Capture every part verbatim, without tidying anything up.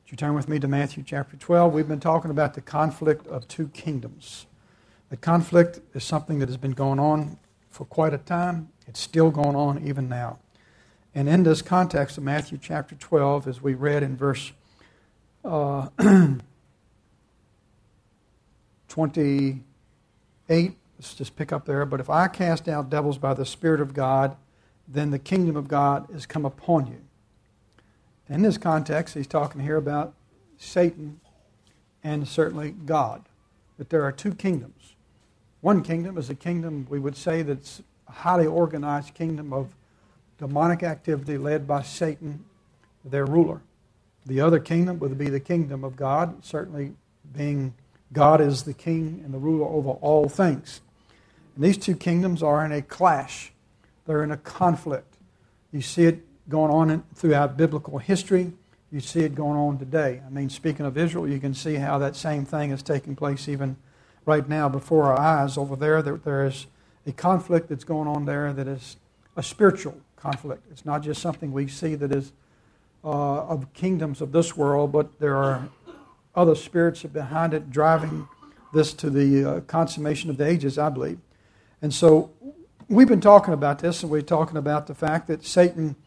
Would you turn with me to Matthew chapter twelve? We've been talking about the conflict of two kingdoms. The conflict is something that has been going on for quite a time. It's still going on even now. And in this context of Matthew chapter twelve, as we read in verse uh, twenty-eight, let's just pick up there. But if I cast out devils by the Spirit of God, then the kingdom of God is come upon you. In this context, he's talking here about Satan and certainly God. That there are two kingdoms. One kingdom is a kingdom, we would say, that's a highly organized kingdom of demonic activity led by Satan, their ruler. The other kingdom would be the kingdom of God, certainly being God is the king and the ruler over all things. And these two kingdoms are in a clash. They're in a conflict. You see it going on in, throughout biblical history. You see it going on today. I mean, speaking of Israel, you can see how that same thing is taking place even right now before our eyes over there. There, there is a conflict that's going on there that is a spiritual conflict. It's not just something we see that is uh, of kingdoms of this world, but there are other spirits behind it driving this to the uh, consummation of the ages, I believe. And so we've been talking about this, and we're talking about the fact that Satan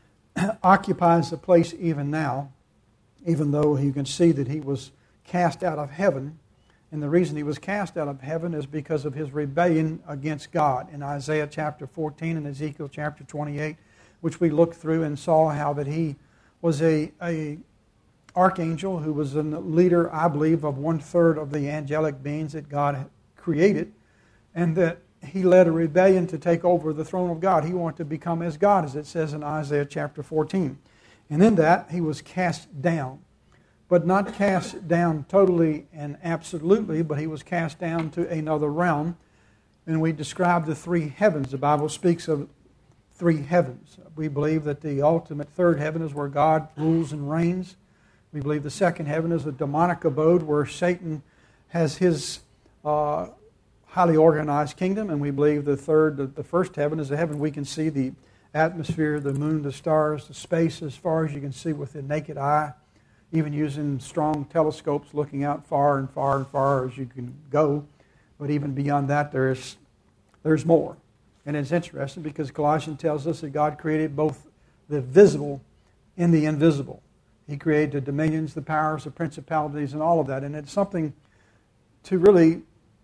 occupies the place even now, even though you can see that he was cast out of heaven. And the reason he was cast out of heaven is because of his rebellion against God. In Isaiah chapter fourteen and Ezekiel chapter twenty-eight, which we looked through and saw how that he was a, a archangel who was a leader, I believe, of one-third of the angelic beings that God created, and that he led a rebellion to take over the throne of God. He wanted to become as God, as it says in Isaiah chapter fourteen. And in that, he was cast down. But not cast down totally and absolutely, but he was cast down to another realm. And we describe the three heavens. The Bible speaks of three heavens. We believe that the ultimate third heaven is where God rules and reigns. We believe the second heaven is a demonic abode where Satan has his uh, highly organized kingdom, and we believe the third, the, the first heaven is a heaven we can see the atmosphere, the moon, the stars, the space as far as you can see with the naked eye, even using strong telescopes looking out far and far and far as you can go. But even beyond that, there's there's more. And it's interesting because Colossians tells us that God created both the visible and the invisible. He created the dominions, the powers, the principalities, and all of that. And it's something to really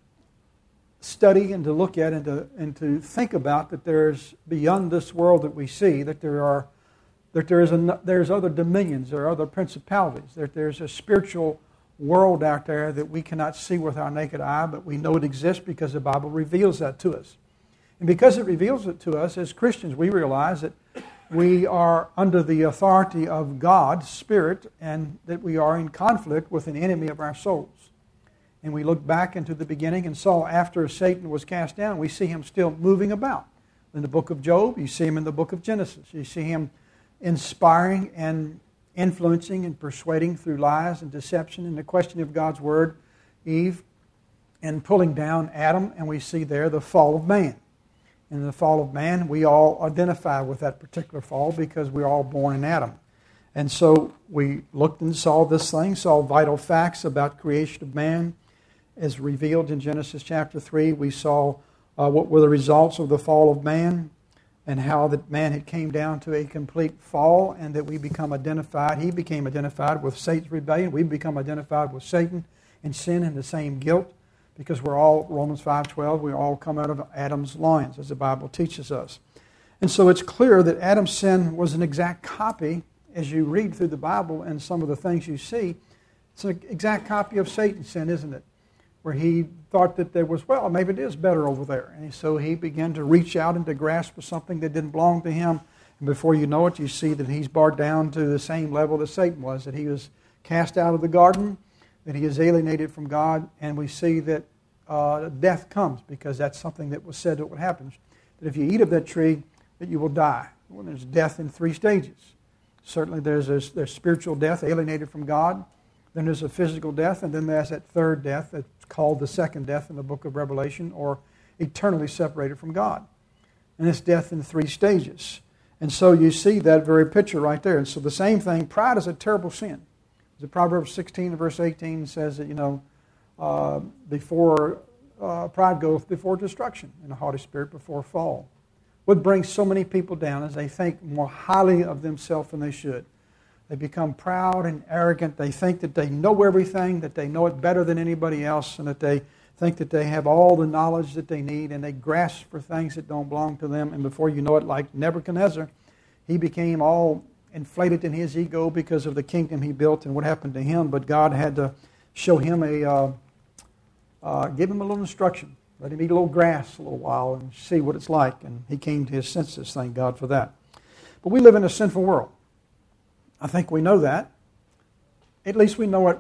study and to look at and to and to think about, that there's beyond this world that we see, that there are that there is a, there's other dominions, there are other principalities, that there's a spiritual world out there that we cannot see with our naked eye, but we know it exists because the Bible reveals that to us. And because it reveals it to us as Christians, we realize that we are under the authority of God's Spirit and that we are in conflict with an enemy of our souls. And we look back into the beginning and saw after Satan was cast down, we see him still moving about. In the book of Job, you see him in the book of Genesis. You see him inspiring and influencing and persuading through lies and deception in the question of God's Word, Eve, and pulling down Adam. And we see there the fall of man. In the fall of man, we all identify with that particular fall because we're all born in Adam. And so we looked and saw this thing, saw vital facts about creation of man, as revealed in Genesis chapter three. We saw uh, what were the results of the fall of man and how that man had came down to a complete fall and that we become identified. He became identified with Satan's rebellion. We become identified with Satan and sin and the same guilt because we're all, Romans five twelve, we all come out of Adam's loins, as the Bible teaches us. And so it's clear that Adam's sin was an exact copy, as you read through the Bible and some of the things you see, it's an exact copy of Satan's sin, isn't it? Where he thought that there was, well, maybe it is better over there. And so he began to reach out and to grasp for something that didn't belong to him. And before you know it, you see that he's brought down to the same level that Satan was, that he was cast out of the garden, that he is alienated from God, and we see that uh, death comes because that's something that was said that would happen. That if you eat of that tree, that you will die. Well, there's death in three stages. Certainly there's, a, there's spiritual death, alienated from God. Then there's a physical death, and then there's that third death that's called the second death in the book of Revelation, or eternally separated from God. And it's death in three stages. And so you see that very picture right there. And so the same thing, pride is a terrible sin. The Proverbs sixteen and verse eighteen says that, you know, uh, before uh, pride goeth before destruction, and a haughty spirit before fall. What brings so many people down is they think more highly of themselves than they should. They become proud and arrogant. They think that they know everything, that they know it better than anybody else, and that they think that they have all the knowledge that they need, and they grasp for things that don't belong to them. And before you know it, like Nebuchadnezzar, he became all inflated in his ego because of the kingdom he built and what happened to him. But God had to show him a, uh, uh, give him a little instruction. Let him eat a little grass a little while and see what it's like. And he came to his senses, thank God for that. But we live in a sinful world. I think we know that. At least we know it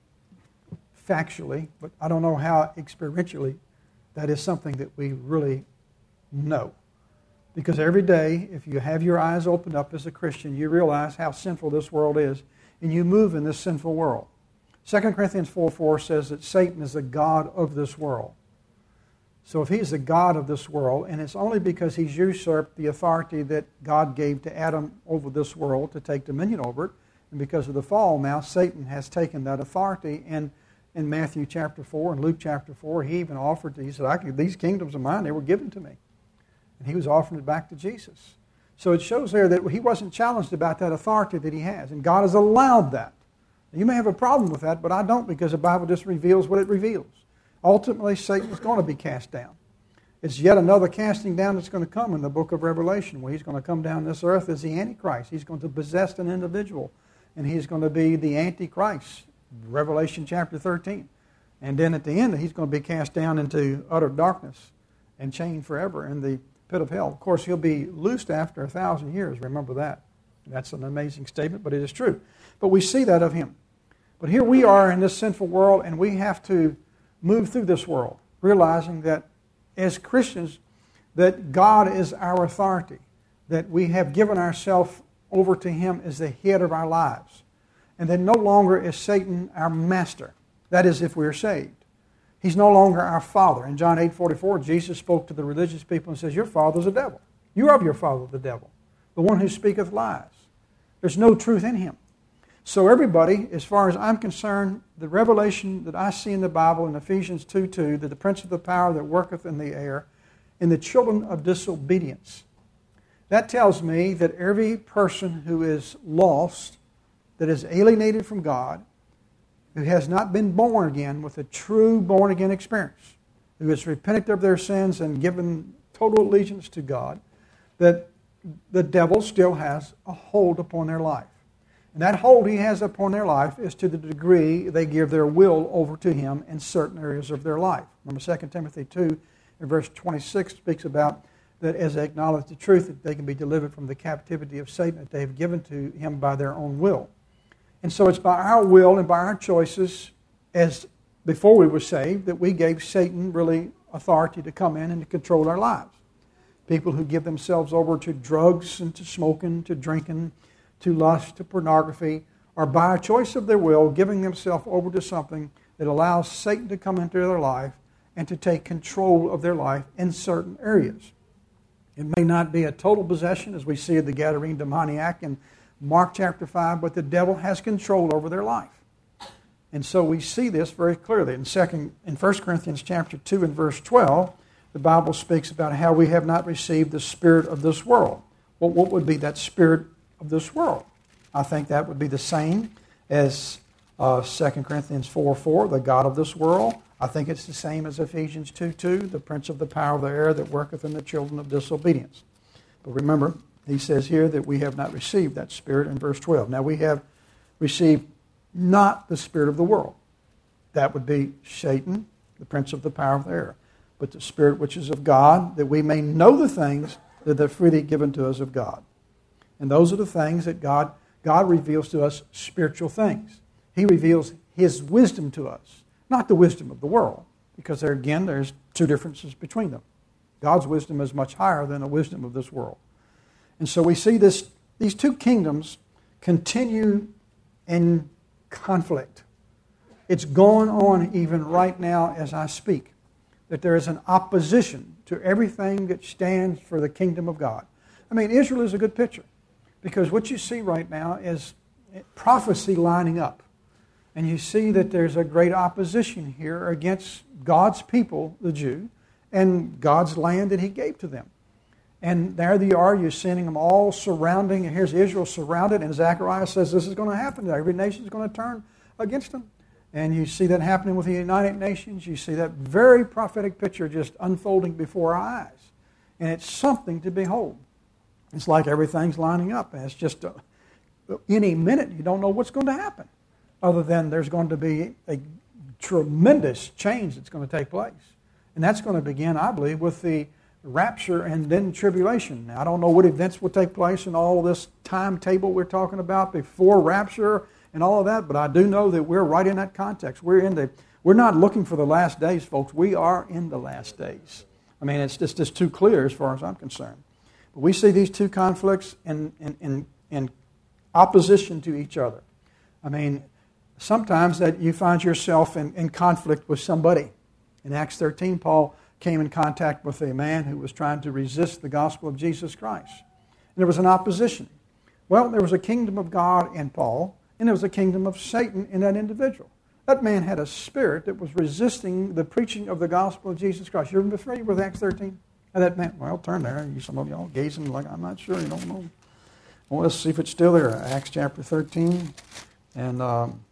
factually, but I don't know how experientially that is something that we really know. Because every day, if you have your eyes opened up as a Christian, you realize how sinful this world is, and you move in this sinful world. Second Corinthians four four says that Satan is the god of this world. So if he's the god of this world, and it's only because he's usurped the authority that God gave to Adam over this world to take dominion over it, and because of the fall now, Satan has taken that authority. And in Matthew chapter four and Luke chapter four, he even offered, he said, I can, these kingdoms of mine, they were given to me. And he was offering it back to Jesus. So it shows there that he wasn't challenged about that authority that he has. And God has allowed that. You may have a problem with that, but I don't, because the Bible just reveals what it reveals. Ultimately, Satan is going to be cast down. It's yet another casting down that's going to come in the book of Revelation, where he's going to come down this earth as the Antichrist. He's going to possess an individual, and he's going to be the Antichrist, Revelation chapter thirteen. And then at the end, he's going to be cast down into utter darkness and chained forever in the pit of hell. Of course, he'll be loosed after a thousand years. Remember that. That's an amazing statement, but it is true. But we see that of him. But here we are in this sinful world, and we have to move through this world, realizing that as Christians, that God is our authority, that we have given ourselves over to him as the head of our lives, and that no longer is Satan our master. That is, if we are saved. He's no longer our father. In John eight forty-four, Jesus spoke to the religious people and says, your father's a devil. You are of your father the devil, the one who speaketh lies. There's no truth in him. So everybody, as far as I'm concerned, the revelation that I see in the Bible in Ephesians two two, that the prince of the power that worketh in the air, in the children of disobedience, that tells me that every person who is lost, that is alienated from God, who has not been born again with a true born-again experience, who has repented of their sins and given total allegiance to God, that the devil still has a hold upon their life. And that hold he has upon their life is to the degree they give their will over to him in certain areas of their life. Remember, Second Timothy two, in verse twenty-six, speaks about that as they acknowledge the truth, that they can be delivered from the captivity of Satan that they have given to him by their own will. And so it's by our will and by our choices, as before we were saved, that we gave Satan really authority to come in and to control our lives. People who give themselves over to drugs and to smoking, to drinking, to lust, to pornography, are by a choice of their will giving themselves over to something that allows Satan to come into their life and to take control of their life in certain areas. It may not be a total possession, as we see of the Gadarene demoniac in Mark chapter five, but the devil has control over their life. And so we see this very clearly. In second, in First Corinthians chapter two and verse twelve, the Bible speaks about how we have not received the spirit of this world. Well, what would be that spirit of this world? I think that would be the same as uh, Second Corinthians four four, the god of this world. I think it's the same as Ephesians two two, the prince of the power of the air that worketh in the children of disobedience. But remember, he says here that we have not received that spirit in verse twelve. Now we have received not the spirit of the world. That would be Satan, the prince of the power of the air. But the spirit which is of God, that we may know the things that are freely given to us of God. And those are the things that God, God reveals to us, spiritual things. He reveals his wisdom to us, not the wisdom of the world, because there again, there's two differences between them. God's wisdom is much higher than the wisdom of this world. And so we see this; these two kingdoms continue in conflict. It's going on even right now as I speak, that there is an opposition to everything that stands for the kingdom of God. I mean, Israel is a good picture, because what you see right now is prophecy lining up. And you see that there's a great opposition here against God's people, the Jew, and God's land that He gave to them. And there they are, you're sending them all surrounding, and here's Israel surrounded, and Zechariah says this is going to happen. Every nation is going to turn against them. And you see that happening with the United Nations. You see that very prophetic picture just unfolding before our eyes. And it's something to behold. It's like everything's lining up. And it's just a, any minute you don't know what's going to happen. Other than there's going to be a tremendous change that's going to take place. And that's going to begin, I believe, with the rapture and then tribulation. Now, I don't know what events will take place in all of this timetable we're talking about before rapture and all of that, but I do know that we're right in that context. We're in the. We're not looking for the last days, folks. We are in the last days. I mean, it's just, just too clear as far as I'm concerned. But we see these two conflicts in, in, in, in opposition to each other. I mean, sometimes that you find yourself in, in conflict with somebody. In Acts thirteen, Paul came in contact with a man who was trying to resist the gospel of Jesus Christ. And there was an opposition. Well, there was a kingdom of God in Paul, and there was a kingdom of Satan in that individual. That man had a spirit that was resisting the preaching of the gospel of Jesus Christ. You're familiar with Acts thirteen? And that man, well, turn there. Some of y'all gazing like, I'm not sure, you don't know. Well, let's see if it's still there. Acts chapter thirteen. And um,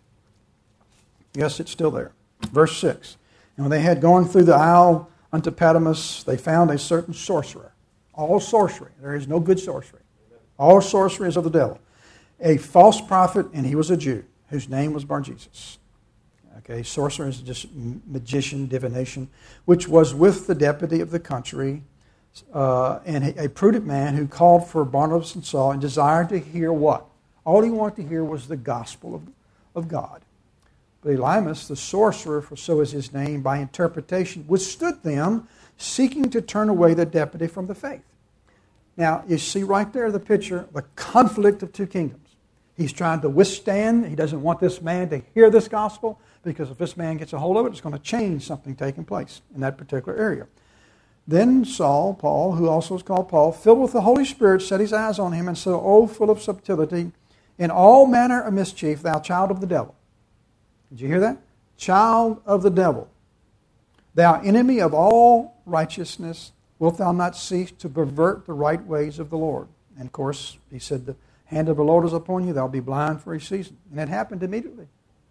yes, it's still there. Verse six. And when they had gone through the isle unto Patmos, they found a certain sorcerer. All sorcery. There is no good sorcery. All sorcery is of the devil. A false prophet, and he was a Jew, whose name was Bar-Jesus. Okay, sorcerer is just magician, divination, which was with the deputy of the country, uh, and a prudent man who called for Barnabas and Saul and desired to hear what? All he wanted to hear was the gospel of, of God. But Elymas, the sorcerer, for so is his name, by interpretation, withstood them, seeking to turn away the deputy from the faith. Now, you see right there the picture, the conflict of two kingdoms. He's trying to withstand. He doesn't want this man to hear this gospel, because if this man gets a hold of it, it's going to change something taking place in that particular area. Then Saul, Paul, who also is called Paul, filled with the Holy Spirit, set his eyes on him and said, O full of subtlety, in all manner of mischief, thou child of the devil. Did you hear that? Child of the devil. Thou enemy of all righteousness, wilt thou not cease to pervert the right ways of the Lord? And of course, he said, the hand of the Lord is upon you, thou be blind for a season. And it happened immediately.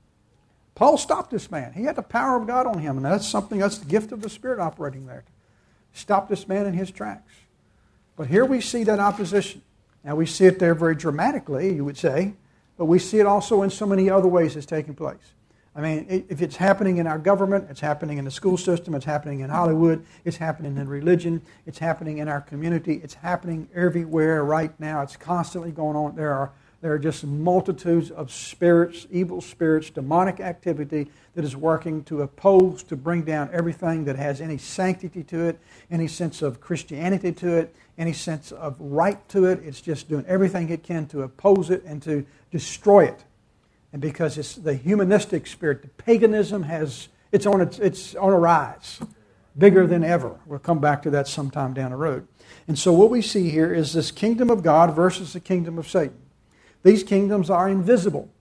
Paul stopped this man. He had the power of God on him, and that's something, that's the gift of the Spirit operating there. Stop this man in his tracks. But here we see that opposition. Now we see it there very dramatically, you would say, but we see it also in so many other ways it's taking place. I mean, if it's happening in our government, it's happening in the school system, it's happening in Hollywood, it's happening in religion, it's happening in our community, it's happening everywhere right now. It's constantly going on. There are there are just multitudes of spirits, evil spirits, demonic activity that is working to oppose, to bring down everything that has any sanctity to it, any sense of Christianity to it, any sense of right to it. It's just doing everything it can to oppose it and to destroy it. And because it's the humanistic spirit, the paganism has it's on its it's on a rise, bigger than ever. We'll come back to that sometime down the road. And so what we see here is this kingdom of God versus the kingdom of Satan. These kingdoms are invisible.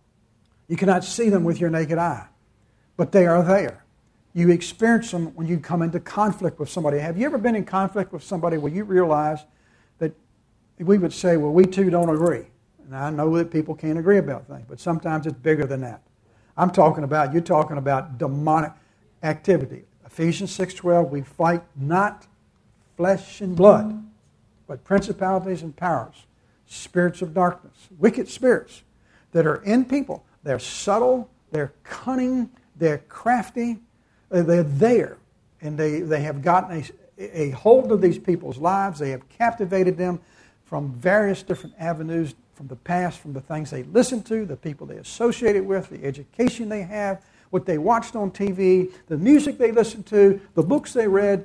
You cannot see them with your naked eye, but they are there. You experience them when you come into conflict with somebody. Have you ever been in conflict with somebody where you realize that we would say, well, we two don't agree? And I know that people can't agree about things, but sometimes it's bigger than that. I'm talking about, you're talking about demonic activity. Ephesians six twelve, we fight not flesh and blood, but principalities and powers, spirits of darkness, wicked spirits that are in people. They're subtle, they're cunning, they're crafty, they're there. And they, they have gotten a, a hold of these people's lives. They have captivated them from various different avenues, from the past, from the things they listen to, the people they associated with, the education they have, what they watched on T V, the music they listened to, the books they read,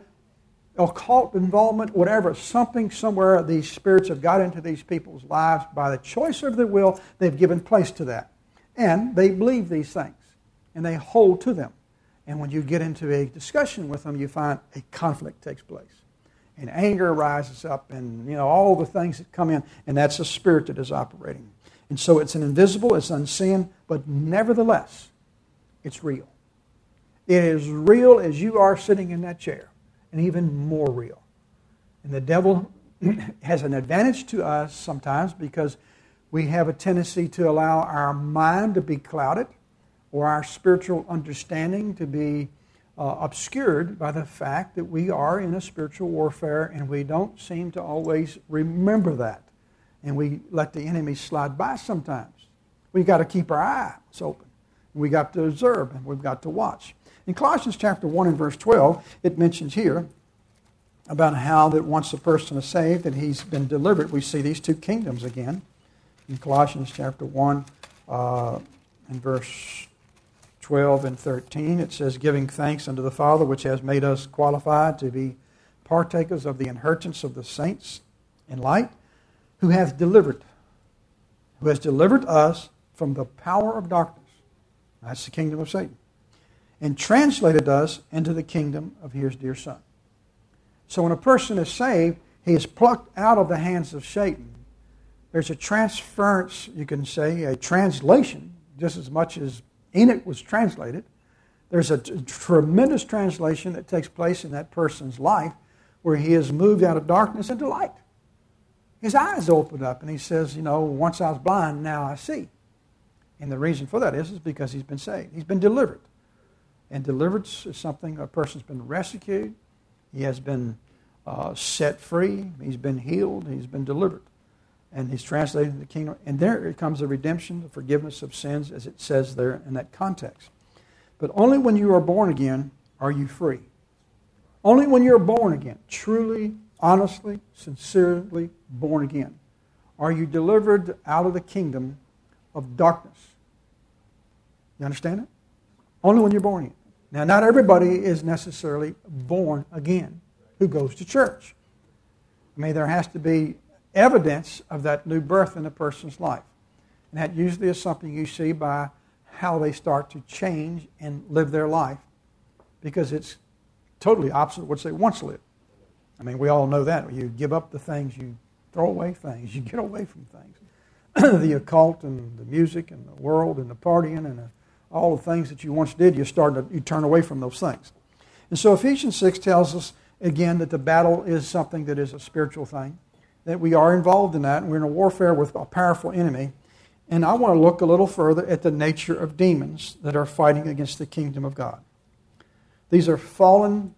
occult involvement, whatever, something somewhere these spirits have got into these people's lives. By the choice of their will, they've given place to that. And they believe these things, and they hold to them. And when you get into a discussion with them, you find a conflict takes place. And anger rises up, and you know all the things that come in, and that's a spirit that is operating. And so it's an invisible, it's unseen, but nevertheless, it's real. It is real as you are sitting in that chair, and even more real. And the devil has an advantage to us sometimes because we have a tendency to allow our mind to be clouded or our spiritual understanding to be uh, obscured by the fact that we are in a spiritual warfare, and we don't seem to always remember that. And we let the enemy slide by sometimes. We've got to keep our eyes open. We've got to observe, and we've got to watch. In Colossians chapter one and verse twelve, it mentions here about how that once a person is saved and he's been delivered, we see these two kingdoms again. In Colossians chapter one uh, and verse twelve and thirteen, it says, giving thanks unto the Father, which has made us qualified to be partakers of the inheritance of the saints in light, who hath delivered, who has delivered us from the power of darkness. That's the kingdom of Satan. And translated us into the kingdom of his dear Son. So when a person is saved, he is plucked out of the hands of Satan. There's a transference, you can say, a translation, just as much as Enoch was translated. There's a t- tremendous translation that takes place in that person's life where he is moved out of darkness into light. His eyes opened up and he says, you know, once I was blind, now I see. And the reason for that is, is because he's been saved. He's been delivered. And deliverance is something, a person's been rescued. He has been uh, set free. He's been healed. He's been delivered. And he's translated into the kingdom. And there comes the redemption, the forgiveness of sins, as it says there in that context. But only when you are born again are you free. Only when you're born again, truly, honestly, sincerely born again, are you delivered out of the kingdom of darkness. You understand it? Only when you're born again. Now, not everybody is necessarily born again who goes to church. I mean, there has to be evidence of that new birth in a person's life. And that usually is something you see by how they start to change and live their life, because it's totally opposite of what they once lived. I mean, we all know that. You give up the things, you throw away things, you get away from things. The occult and the music and the world and the partying and the, all the things that you once did, you start to you turn away from those things. And so Ephesians six tells us again that the battle is something that is a spiritual thing, that we are involved in that, and we're in a warfare with a powerful enemy. And I want to look a little further at the nature of demons that are fighting against the kingdom of God. These are fallen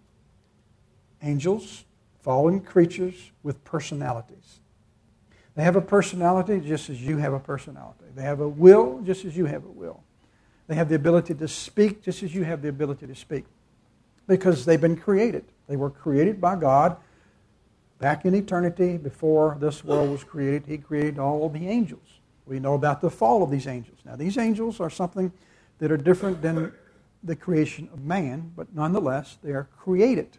angels, fallen creatures with personalities. They have a personality just as you have a personality. They have a will just as you have a will. They have the ability to speak just as you have the ability to speak, because they've been created. They were created by God back in eternity before this world was created. He created all of the angels. We know about the fall of these angels. Now, these angels are something that are different than the creation of man, but nonetheless, they are created.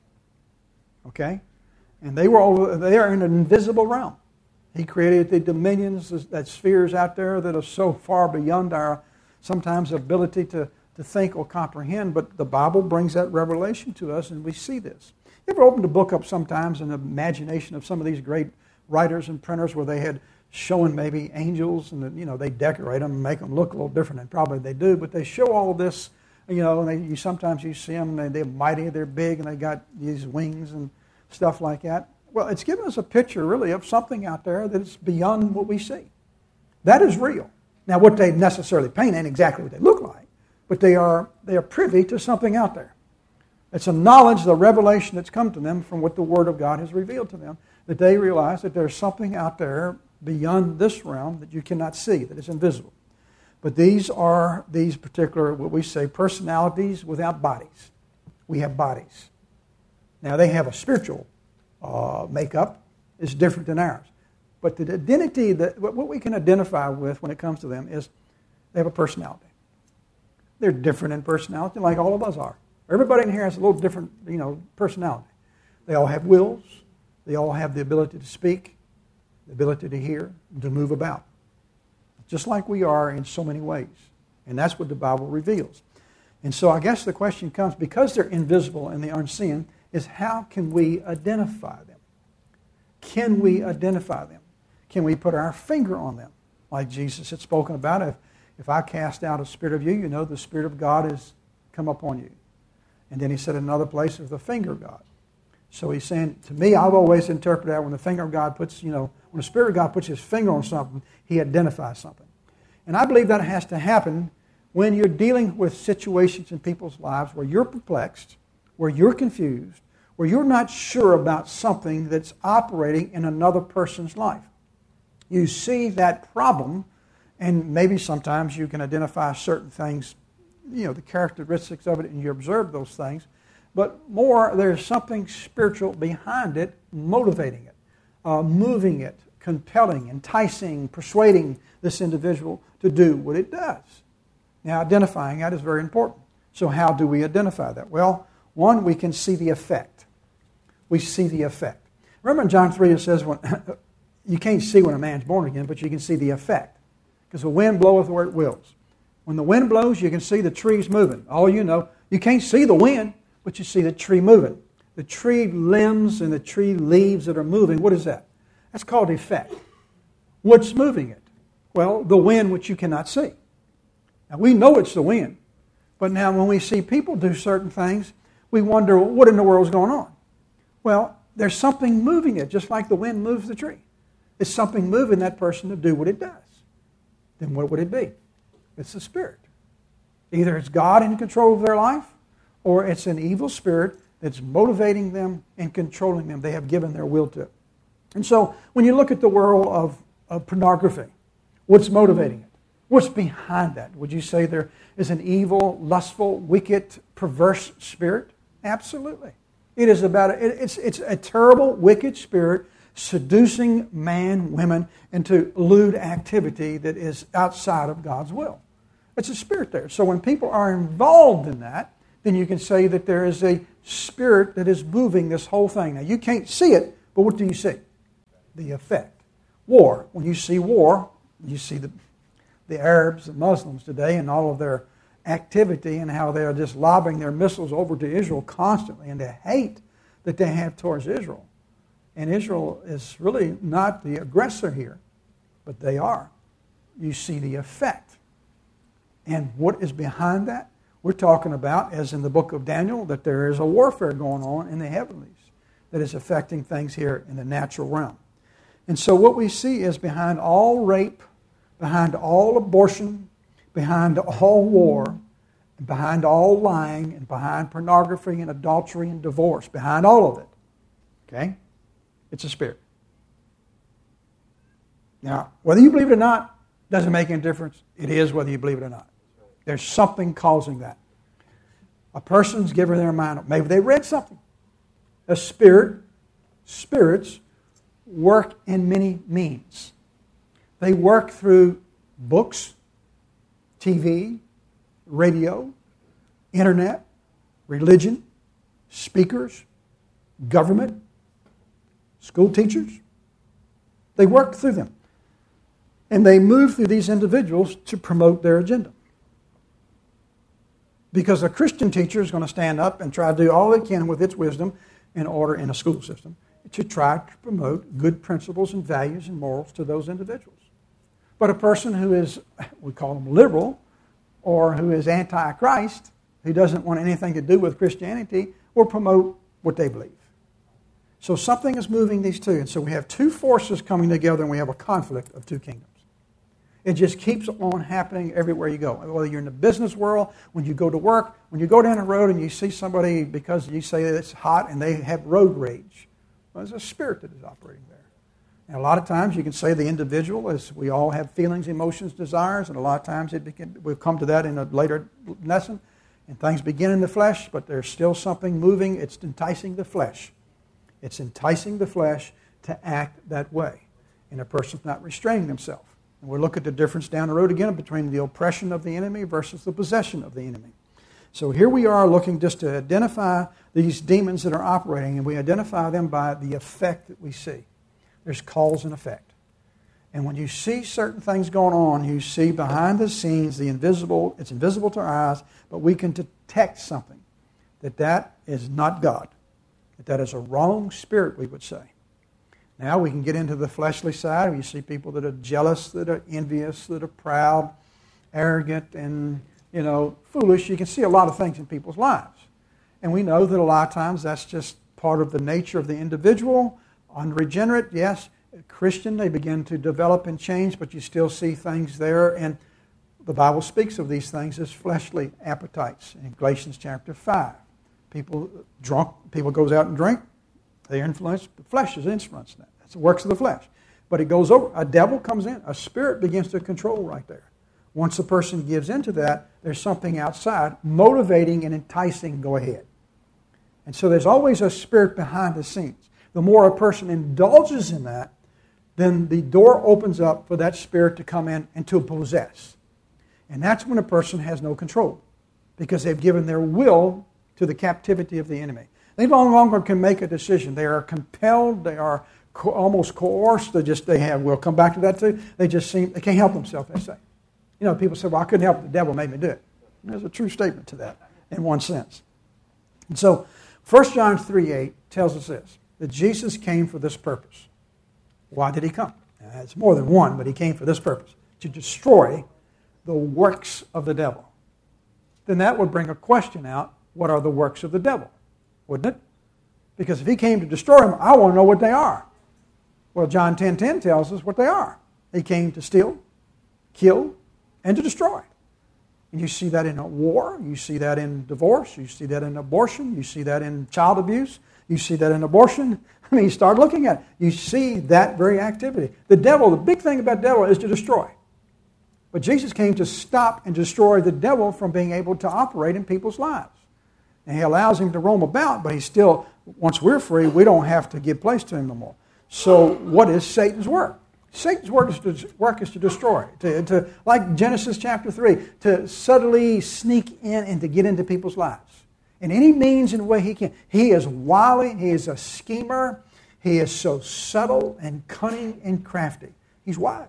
Okay? And they were all, they are in an invisible realm. He created the dominions, that spheres out there that are so far beyond our sometimes ability to, to think or comprehend, but the Bible brings that revelation to us, and we see this. You ever opened a book up sometimes in the imagination of some of these great writers and printers where they had showing maybe angels, and you know they decorate them and make them look a little different than probably they do, but they show all of this, you know, and they, you sometimes you see them, and they're mighty, they're big, and they got these wings and stuff like that. Well, it's given us a picture, really, of something out there that is beyond what we see. That is real. Now, what they necessarily paint ain't exactly what they look like, but they are they are privy to something out there. It's a knowledge, the revelation that's come to them from what the Word of God has revealed to them, that they realize that there's something out there beyond this realm that you cannot see, that is invisible. But these are these particular, what we say, personalities without bodies. We have bodies. Now, they have a spiritual uh, makeup. It's different than ours. But the identity, that what we can identify with when it comes to them is they have a personality. They're different in personality like all of us are. Everybody in here has a little different, you know, personality. They all have wills. They all have the ability to speak, the ability to hear, and to move about. Just like we are in so many ways. And that's what the Bible reveals. And so I guess the question comes, because they're invisible and they aren't seen, is how can we identify them? Can we identify them? Can we put our finger on them? like Jesus had spoken about. If, if I cast out a spirit of you, you know the Spirit of God has come upon you. And then he said in another place, of the finger of God. So he's saying, to me, I've always interpreted that when the finger of God puts, you know, when the Spirit of God puts his finger on something, he identifies something. And I believe that has to happen when you're dealing with situations in people's lives where you're perplexed, where you're confused, where you're not sure about something that's operating in another person's life. You see that problem, and maybe sometimes you can identify certain things, you know, the characteristics of it, and you observe those things. But more, there's something spiritual behind it, motivating it, uh, moving it, compelling, enticing, persuading this individual to do what it does. Now, identifying that is very important. So how do we identify that? Well, one, we can see the effect. We see the effect. Remember in John three it says, when, you can't see when a man's born again, but you can see the effect. Because the wind bloweth where it wills. When the wind blows, you can see the trees moving. All you know, you can't see the wind, but you see the tree moving. The tree limbs and the tree leaves that are moving, what is that? That's called effect. What's moving it? Well, the wind which you cannot see. Now, we know it's the wind. But now when we see people do certain things, we wonder, well, what in the world is going on? Well, there's something moving it, just like the wind moves the tree. It's something moving that person to do what it does. Then what would it be? It's the Spirit. Either it's God in control of their life, or it's an evil spirit that's motivating them and controlling them. They have given their will to it. And so when you look at the world of, of pornography, what's motivating it? What's behind that? Would you say there is an evil, lustful, wicked, perverse spirit? Absolutely. It is about, it, it's, it's a terrible, wicked spirit seducing man, women into lewd activity that is outside of God's will. It's a spirit there. So when people are involved in that, then you can say that there is a spirit that is moving this whole thing. Now, you can't see it, but what do you see? The effect. War. When you see war, you see the, the Arabs and Muslims today and all of their activity and how they are just lobbing their missiles over to Israel constantly, and the hate that they have towards Israel. And Israel is really not the aggressor here, but they are. You see the effect. And what is behind that? We're talking about, as in the book of Daniel, that there is a warfare going on in the heavenlies that is affecting things here in the natural realm. And so what we see is behind all rape, behind all abortion, behind all war, and behind all lying, and behind pornography and adultery and divorce, behind all of it, okay, it's a spirit. Now, whether you believe it or not, doesn't make any difference. It is whether you believe it or not. There's something causing that. A person's giving their mind up. Maybe they read something. A spirit, spirits work in many means. They work through books, T V, radio, internet, religion, speakers, government, school teachers. They work through them. And they move through these individuals to promote their agenda. Because a Christian teacher is going to stand up and try to do all they can with its wisdom in order in a school system to try to promote good principles and values and morals to those individuals. But a person who is, we call them liberal, or who is anti-Christ, who doesn't want anything to do with Christianity, will promote what they believe. So something is moving these two. And so we have two forces coming together, and we have a conflict of two kingdoms. It just keeps on happening everywhere you go. Whether you're in the business world, when you go to work, when you go down the road and you see somebody because you say it's hot and they have road rage. Well, there's a spirit that is operating there. And a lot of times you can say the individual, as we all have feelings, emotions, desires, and a lot of times it begin, we'll come to that in a later lesson, and things begin in the flesh, but there's still something moving. It's enticing the flesh. It's enticing the flesh to act that way. And a person's not restraining themselves. And we'll look at the difference down the road again between the oppression of the enemy versus the possession of the enemy. So here we are looking just to identify these demons that are operating, and we identify them by the effect that we see. There's cause and effect. And when you see certain things going on, you see behind the scenes the invisible. It's invisible to our eyes, but we can detect something. That that is not God. That that is a wrong spirit, we would say. Now we can get into the fleshly side where you see people that are jealous, that are envious, that are proud, arrogant, and, you know, foolish. You can see a lot of things in people's lives. And we know that a lot of times that's just part of the nature of the individual. Unregenerate, yes. Christian, they begin to develop and change, but you still see things there. And the Bible speaks of these things as fleshly appetites in Galatians chapter five. People drunk, people goes out and drink, they're influenced. The flesh is influenced. That. That's the works of the flesh. But it goes over. A devil comes in. A spirit begins to control right there. Once a person gives into that, there's something outside motivating and enticing, go ahead. And so there's always a spirit behind the scenes. The more a person indulges in that, then the door opens up for that spirit to come in and to possess. And that's when a person has no control, because they've given their will to the captivity of the enemy. They no longer can make a decision. They are compelled. They are co- almost coerced. They just they have. We'll come back to that too. They just seem they can't help themselves. They say, you know, people say, "Well, I couldn't help it. The devil made me do it." And there's a true statement to that in one sense. And so, First John three eight tells us this: that Jesus came for this purpose. Why did he come? Now, it's more than one, but he came for this purpose: to destroy the works of the devil. Then that would bring a question out: what are the works of the devil? Wouldn't it? Because if he came to destroy them, I want to know what they are. Well, John ten ten tells us what they are. He came to steal, kill, and to destroy. And you see that in a war. You see that in divorce. You see that in abortion. You see that in child abuse. You see that in abortion. I mean, you start looking at it. You see that very activity. The devil, the big thing about the devil is to destroy. But Jesus came to stop and destroy the devil from being able to operate in people's lives. And he allows him to roam about, but he still, once we're free, we don't have to give place to him no more. So what is Satan's work? Satan's work is to, work is to destroy, to, to, like Genesis chapter three, to subtly sneak in and to get into people's lives. In any means and way he can. He is wily, he is a schemer, he is so subtle and cunning and crafty. He's wise.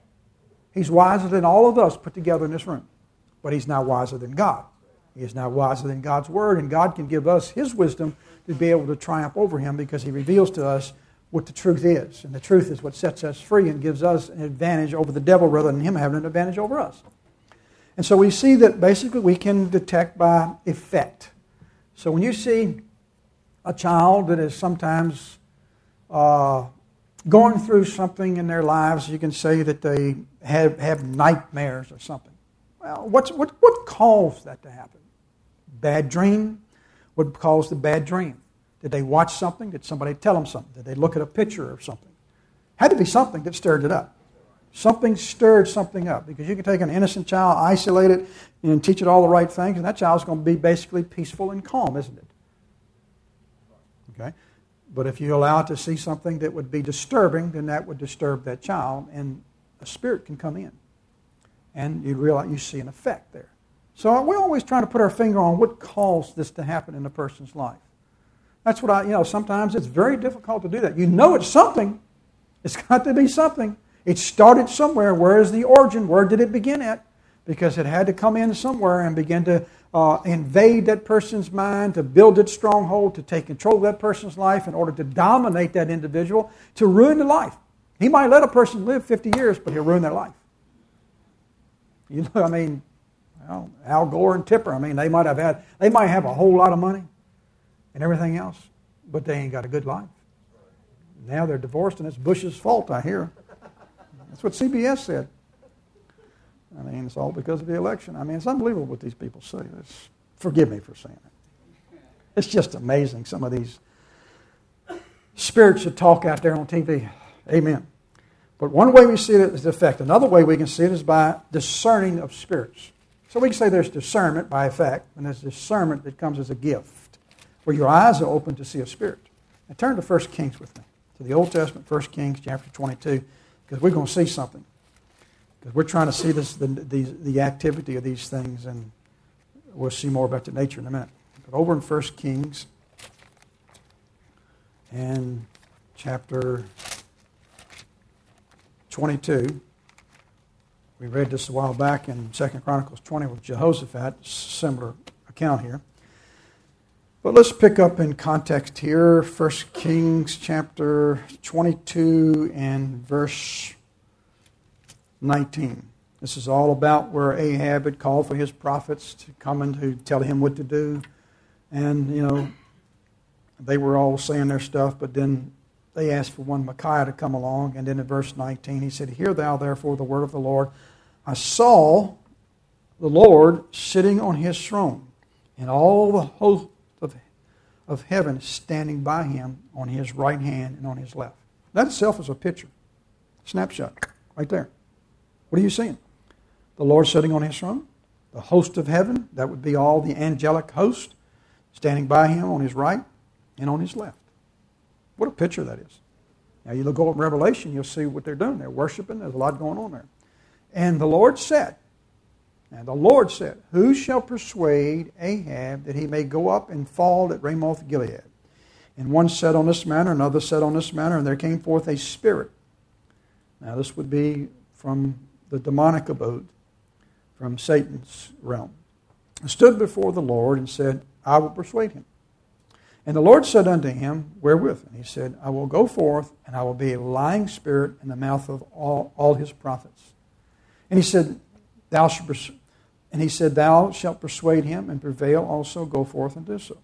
He's wiser than all of us put together in this room. But he's not wiser than God. He is not wiser than God's Word, and God can give us His wisdom to be able to triumph over him, because He reveals to us what the truth is. And the truth is what sets us free and gives us an advantage over the devil rather than him having an advantage over us. And so we see that basically we can detect by effect. So when you see a child that is sometimes uh, going through something in their lives, you can say that they have, have nightmares or something. Well, what's, what, what caused that to happen? Bad dream? What caused the bad dream? Did they watch something? Did somebody tell them something? Did they look at a picture of something? Had to be something that stirred it up. Something stirred something up. Because you can take an innocent child, isolate it, and teach it all the right things, and that child's going to be basically peaceful and calm, isn't it? Okay? But if you allow it to see something that would be disturbing, then that would disturb that child, and a spirit can come in. And you realize you see an effect there. So we're always trying to put our finger on what caused this to happen in a person's life. That's what I, you know, sometimes it's very difficult to do that. You know it's something. It's got to be something. It started somewhere. Where is the origin? Where did it begin at? Because it had to come in somewhere and begin to uh, invade that person's mind, to build its stronghold, to take control of that person's life in order to dominate that individual, to ruin their life. He might let a person live fifty years, but he'll ruin their life. You know, I mean, well, Al Gore and Tipper, I mean, they might have had, they might have a whole lot of money and everything else, but they ain't got a good life. Now they're divorced, and it's Bush's fault, I hear. That's what C B S said. I mean, it's all because of the election. I mean, it's unbelievable what these people say. It's, forgive me for saying it. It's just amazing, some of these spirits that talk out there on T V. Amen. But one way we see it is the effect. Another way we can see it is by discerning of spirits. So we can say there's discernment by effect, and there's discernment that comes as a gift, where your eyes are open to see a spirit. Now turn to First Kings with me, to the Old Testament, First Kings chapter twenty-two, because we're going to see something. Because we're trying to see this, the, the, the activity of these things, and we'll see more about the nature in a minute. But over in First Kings and chapter twenty-two, we read this a while back in Second Chronicles twenty with Jehoshaphat, similar account here. But let's pick up in context here, First Kings chapter twenty-two and verse nineteen. This is all about where Ahab had called for his prophets to come and to tell him what to do. And, you know, they were all saying their stuff, but then they asked for one Micaiah to come along. And then in verse nineteen, he said, "Hear thou therefore the word of the Lord. I saw the Lord sitting on his throne, and all the host of, of heaven standing by him on his right hand and on his left." That itself is a picture. Snapshot. Right there. What are you seeing? The Lord sitting on his throne. The host of heaven, that would be all the angelic host, standing by him on his right and on his left. What a picture that is. Now you look over in Revelation, you'll see what they're doing. They're worshiping. There's a lot going on there. And the Lord said, and the Lord said, "Who shall persuade Ahab that he may go up and fall at Ramoth Gilead?" And one said on this manner, another said on this manner, and there came forth a spirit. Now this would be from the demonic abode, from Satan's realm, and stood before the Lord and said, "I will persuade him." And the Lord said unto him, "Wherewith?" And he said, "I will go forth, and I will be a lying spirit in the mouth of all, all his prophets." And he said, "Thou shalt pers-" and he said, "Thou shalt persuade him, and prevail also, go forth and do so.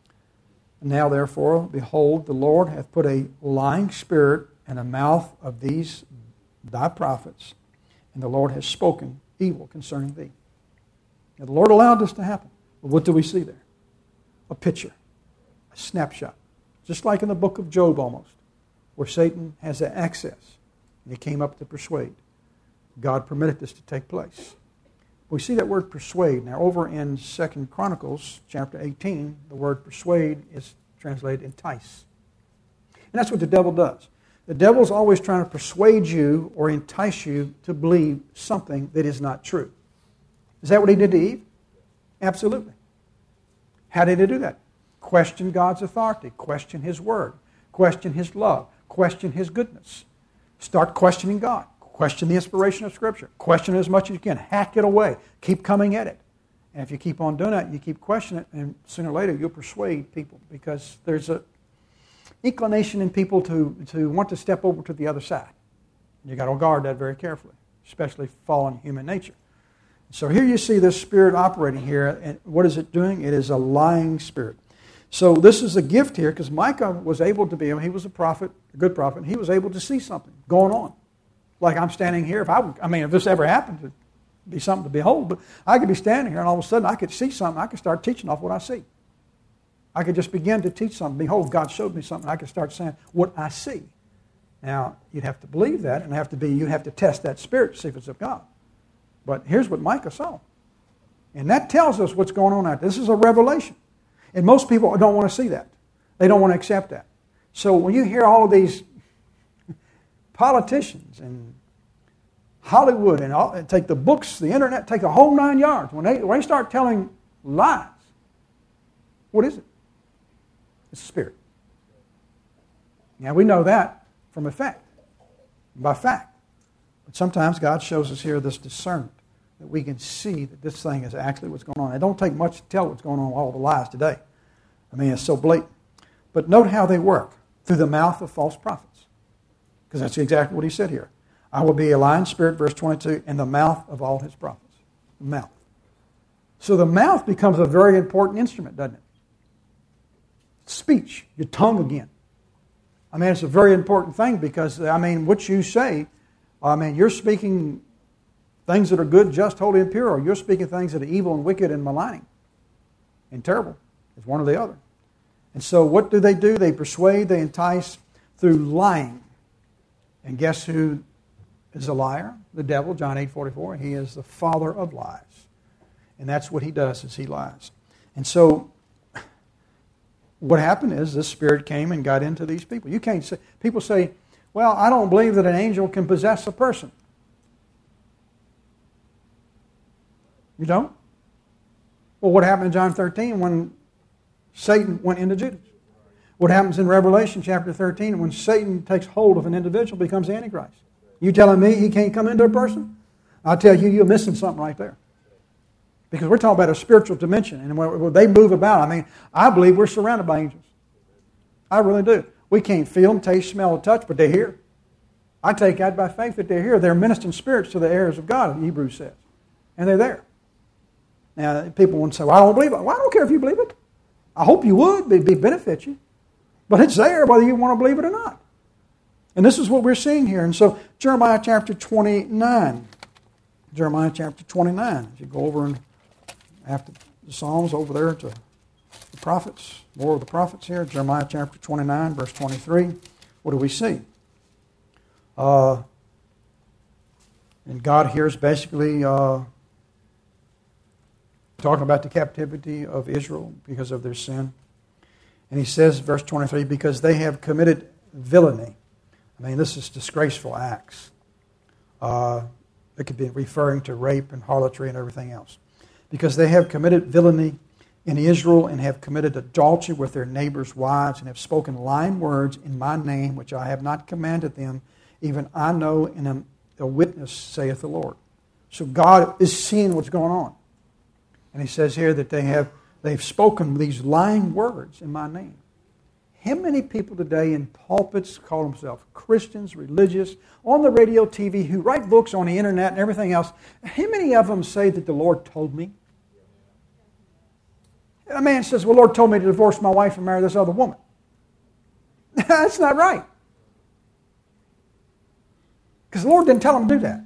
And now therefore, behold, the Lord hath put a lying spirit in the mouth of these thy prophets, and the Lord has spoken evil concerning thee." Now the Lord allowed this to happen. But what do we see there? A picture. A snapshot. Just like in the book of Job almost, where Satan has access. And he came up to persuade. God permitted this to take place. We see that word persuade. Now over in Second Chronicles chapter eighteen, the word persuade is translated entice. And that's what the devil does. The devil's always trying to persuade you or entice you to believe something that is not true. Is that what he did to Eve? Absolutely. How did he do that? Question God's authority. Question his word. Question his love. Question his goodness. Start questioning God. Question the inspiration of Scripture. Question it as much as you can. Hack it away. Keep coming at it. And if you keep on doing that, you keep questioning it, and sooner or later you'll persuade people, because there's a inclination in people to, to want to step over to the other side. You've got to guard that very carefully, especially fallen human nature. So here you see this spirit operating here, and what is it doing? It is a lying spirit. So this is a gift here, because Micah was able to be, I mean, he was a prophet, a good prophet, and he was able to see something going on. Like I'm standing here, if I, would, I mean, if this ever happened, it'd be something to behold, but I could be standing here, and all of a sudden I could see something, I could start teaching off what I see. I could just begin to teach something. Behold, God showed me something. I could start saying what I see. Now, you'd have to believe that, and have to be, you'd have to test that spirit to see if it's of God. But here's what Micah saw. And that tells us what's going on out there. This is a revelation. And most people don't want to see that. They don't want to accept that. So when you hear all of these politicians and Hollywood and, all, and take the books, the internet, take a whole nine yards, when they, when they start telling lies, what is it? It's a spirit. Now we know that from effect, by fact. But sometimes God shows us here this discernment, that we can see that this thing is actually what's going on. It don't take much to tell what's going on with all the lies today. I mean, it's so blatant. But note how they work, through the mouth of false prophets. Because that's exactly what he said here. I will be a lying spirit, verse twenty-two, in the mouth of all his prophets. The mouth. So the mouth becomes a very important instrument, doesn't it? Speech, your tongue again. I mean, it's a very important thing, because, I mean, what you say, I mean, you're speaking things that are good, just, holy, and pure, or you're speaking things that are evil and wicked and maligning and terrible. It's one or the other. And so what do they do? They persuade, they entice through lying. And guess who is a liar? The devil, John eight forty-four. He is the father of lies. And that's what he does, is he lies. And so what happened is this spirit came and got into these people. You can't say, people say, well, I don't believe that an angel can possess a person. You don't? Well, what happened in John thirteen when Satan went into Judas? What happens in Revelation chapter thirteen when Satan takes hold of an individual, becomes the Antichrist? You telling me he can't come into a person? I'll tell you, you're missing something right there. Because we're talking about a spiritual dimension. And when they move about, I mean, I believe we're surrounded by angels. I really do. We can't feel them, taste, smell, or touch, but they're here. I take that by faith that they're here. They're ministering spirits to the heirs of God, Hebrews says. And they're there. Now, people want to say, well, I don't believe it. Well, I don't care if you believe it. I hope you would. It'd be benefit you. But it's there whether you want to believe it or not. And this is what we're seeing here. And so, Jeremiah chapter twenty-nine. Jeremiah chapter twenty-nine. As you go over and after the Psalms over there to the prophets, more of the prophets here. Jeremiah chapter twenty-nine, verse twenty-three. What do we see? Uh, and God here is basically uh, talking about the captivity of Israel because of their sin. And he says, verse twenty-three, because they have committed villainy. I mean, this is disgraceful acts. Uh, it could be referring to rape and harlotry and everything else. Because they have committed villainy in Israel and have committed adultery with their neighbors' wives and have spoken lying words in my name, which I have not commanded them. Even I know and am a witness, saith the Lord. So God is seeing what's going on. And he says here that they have they've spoken these lying words in my name. How many people today in pulpits call themselves Christians, religious, on the radio, T V, who write books on the internet and everything else? How many of them say that the Lord told me? A man says, well, the Lord told me to divorce my wife and marry this other woman. That's not right. Because the Lord didn't tell him to do that.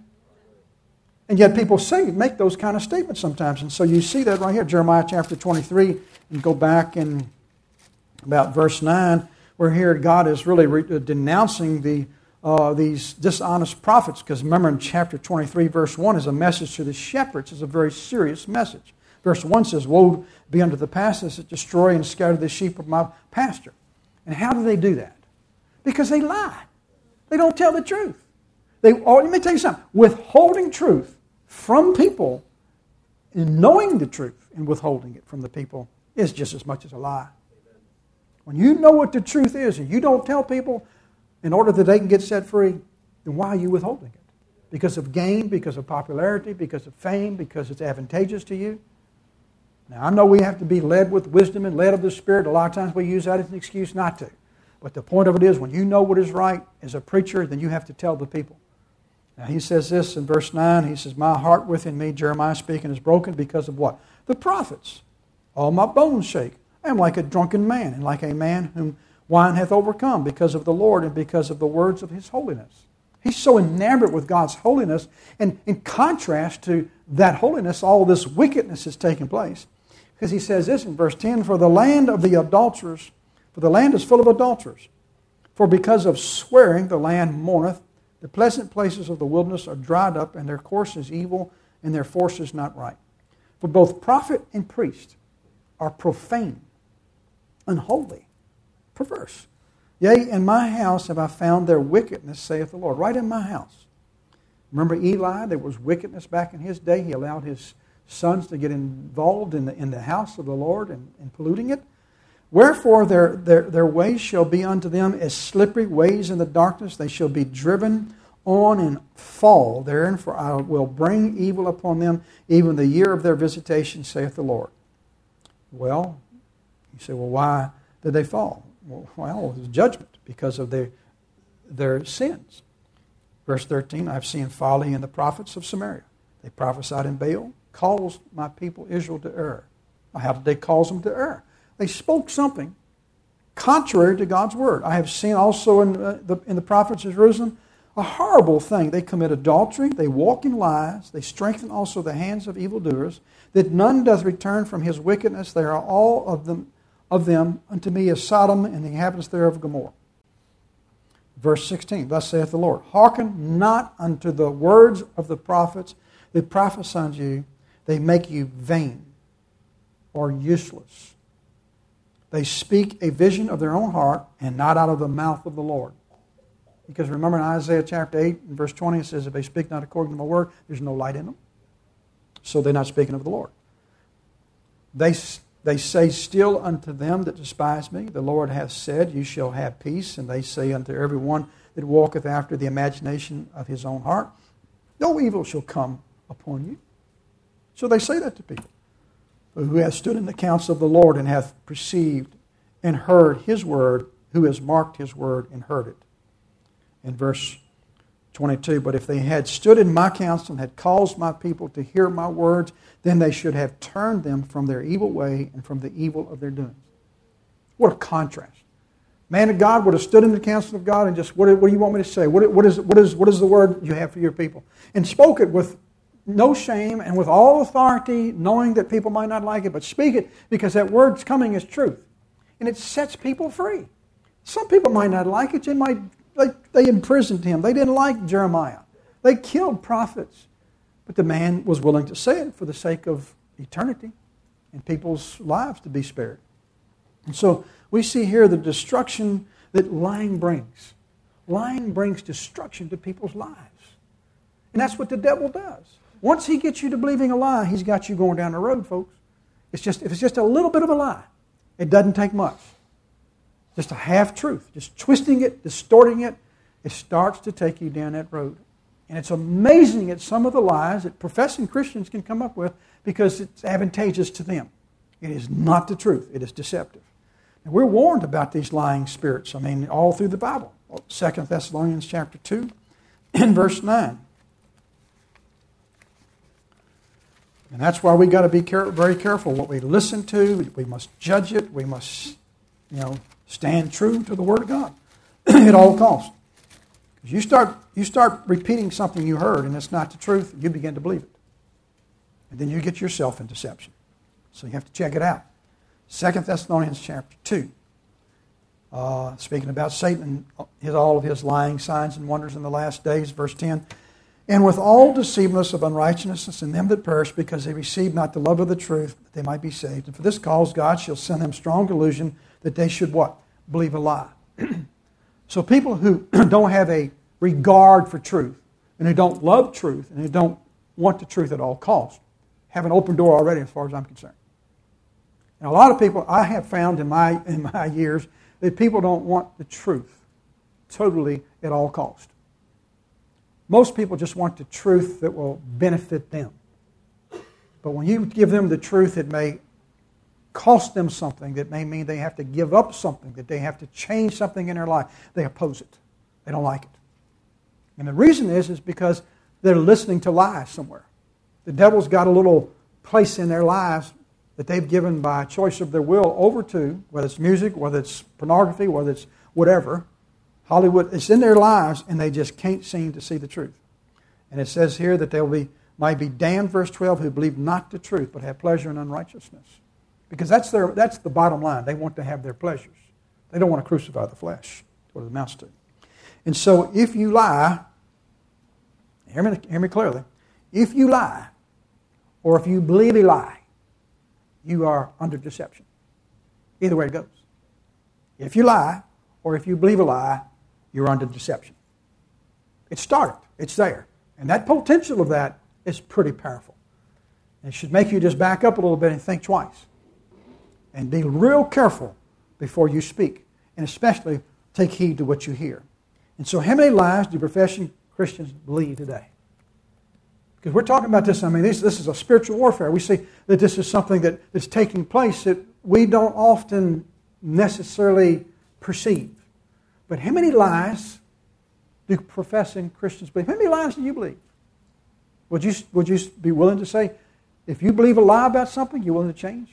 And yet people say, make those kind of statements sometimes. And so you see that right here, Jeremiah chapter twenty-three, and go back in about verse nine, where here God is really re- denouncing the uh, these dishonest prophets. Because remember in chapter twenty-three, verse one is a message to the shepherds. It's a very serious message. Verse one says, woe be unto the pastors that destroy and scatter the sheep of my pasture. And how do they do that? Because they lie. They don't tell the truth. They, oh, let me tell you something. Withholding truth from people and knowing the truth and withholding it from the people is just as much as a lie. When you know what the truth is and you don't tell people in order that they can get set free, then why are you withholding it? Because of gain, because of popularity, because of fame, because it's advantageous to you? Now, I know we have to be led with wisdom and led of the Spirit. A lot of times we use that as an excuse not to. But the point of it is, when you know what is right as a preacher, then you have to tell the people. Now, he says this in verse nine. He says, my heart within me, Jeremiah speaking, is broken because of what? The prophets. All my bones shake. I am like a drunken man, and like a man whom wine hath overcome, because of the Lord and because of the words of His holiness. He's so enamored with God's holiness, and in contrast to that holiness, all this wickedness is taking place. Because he says this in verse ten, for the land of the adulterers, for the land is full of adulterers. For because of swearing the land mourneth, the pleasant places of the wilderness are dried up, and their course is evil, and their force is not right. For both prophet and priest are profane, unholy, perverse. Yea, in my house have I found their wickedness, saith the Lord. Right in my house. Remember Eli? There was wickedness back in his day. He allowed his sons to get involved in the, in the house of the Lord and, and polluting it. Wherefore their, their, their ways shall be unto them as slippery ways in the darkness. They shall be driven on and fall therein, for I will bring evil upon them, even the year of their visitation, saith the Lord. Well, you say, well, why did they fall? Well, well it was judgment because of their, their sins. Verse thirteen, I've seen folly in the prophets of Samaria. They prophesied in Baal, caused my people Israel to err. How did they cause them to err? They spoke something contrary to God's word. I have seen also in, uh, the, in the prophets of Jerusalem a horrible thing. They commit adultery, they walk in lies, they strengthen also the hands of evildoers, that none doth return from his wickedness. They are all of them, of them unto me as Sodom and the inhabitants thereof Gomorrah. Verse sixteen, thus saith the Lord, hearken not unto the words of the prophets that prophesy unto you. They make you vain or useless. They speak a vision of their own heart and not out of the mouth of the Lord. Because remember in Isaiah chapter eight and verse twenty, it says, if they speak not according to my word, there's no light in them. So they're not speaking of the Lord. They, they say still unto them that despise me, the Lord hath said, you shall have peace. And they say unto every one that walketh after the imagination of his own heart, no evil shall come upon you. So they say that to people. who hath stood in the counsel of the Lord and hath perceived and heard his word, who has marked his word and heard it. In verse twenty-two, but if they had stood in my counsel and had caused my people to hear my words, then they should have turned them from their evil way and from the evil of their doings. What a contrast. Man of God would have stood in the counsel of God and just, what, what do you want me to say? What, what, is, what, is, what is the word you have for your people? And spoke it with no shame and with all authority, knowing that people might not like it, but speak it because that word's coming as truth. And it sets people free. Some people might not like it. They might, like, they imprisoned him. They didn't like Jeremiah. They killed prophets. But the man was willing to say it for the sake of eternity and people's lives to be spared. And so we see here the destruction that lying brings. Lying brings destruction to people's lives. And that's what the devil does. Once he gets you to believing a lie, he's got you going down the road, folks. It's just, if it's just a little bit of a lie, it doesn't take much. Just a half-truth, just twisting it, distorting it, it starts to take you down that road. And it's amazing at some of the lies that professing Christians can come up with because it's advantageous to them. It is not the truth. It is deceptive. And we're warned about these lying spirits, I mean, all through the Bible. Second Thessalonians chapter two and verse nine. And that's why we've got to be care- very careful what we listen to. We must judge it. We must, you know, stand true to the Word of God at all costs. Because you start, you start repeating something you heard and it's not the truth, you begin to believe it. And then you get yourself in deception. So you have to check it out. Second Thessalonians chapter two. Uh, speaking about Satan and his, all of his lying signs and wonders in the last days, verse ten. And with all deceitfulness of unrighteousness in them that perish, because they receive not the love of the truth, that they might be saved. And for this cause God shall send them strong delusion, that they should what? Believe a lie. So people who don't have a regard for truth, and who don't love truth, and who don't want the truth at all costs, have an open door already as far as I'm concerned. And a lot of people I have found in my in my years that people don't want the truth totally at all costs. Most people just want the truth that will benefit them. But when you give them the truth, it may cost them something. That may mean they have to give up something, that they have to change something in their life. They oppose it. They don't like it. And the reason is, is because they're listening to lies somewhere. The devil's got a little place in their lives that they've given by choice of their will over to, whether it's music, whether it's pornography, whether it's whatever. Hollywood, it's in their lives, and they just can't seem to see the truth. And it says here that they will be, might be damned, verse twelve, who believe not the truth, but have pleasure in unrighteousness. Because that's their that's the bottom line. They want to have their pleasures. They don't want to crucify the flesh. That's what it amounts to. And so if you lie, hear me, hear me clearly, if you lie, or if you believe a lie, you are under deception. Either way it goes. If you lie, or if you believe a lie, you're under deception. It started. It's there. And that potential of that is pretty powerful. And it should make you just back up a little bit and think twice. And be real careful before you speak. And especially take heed to what you hear. And so how many lies do professing Christians believe today? Because we're talking about this, I mean, this, this is a spiritual warfare. We see that this is something that is taking place that we don't often necessarily perceive. But how many lies do professing Christians believe? How many lies do you believe? Would you, would you be willing to say, if you believe a lie about something, you're willing to change?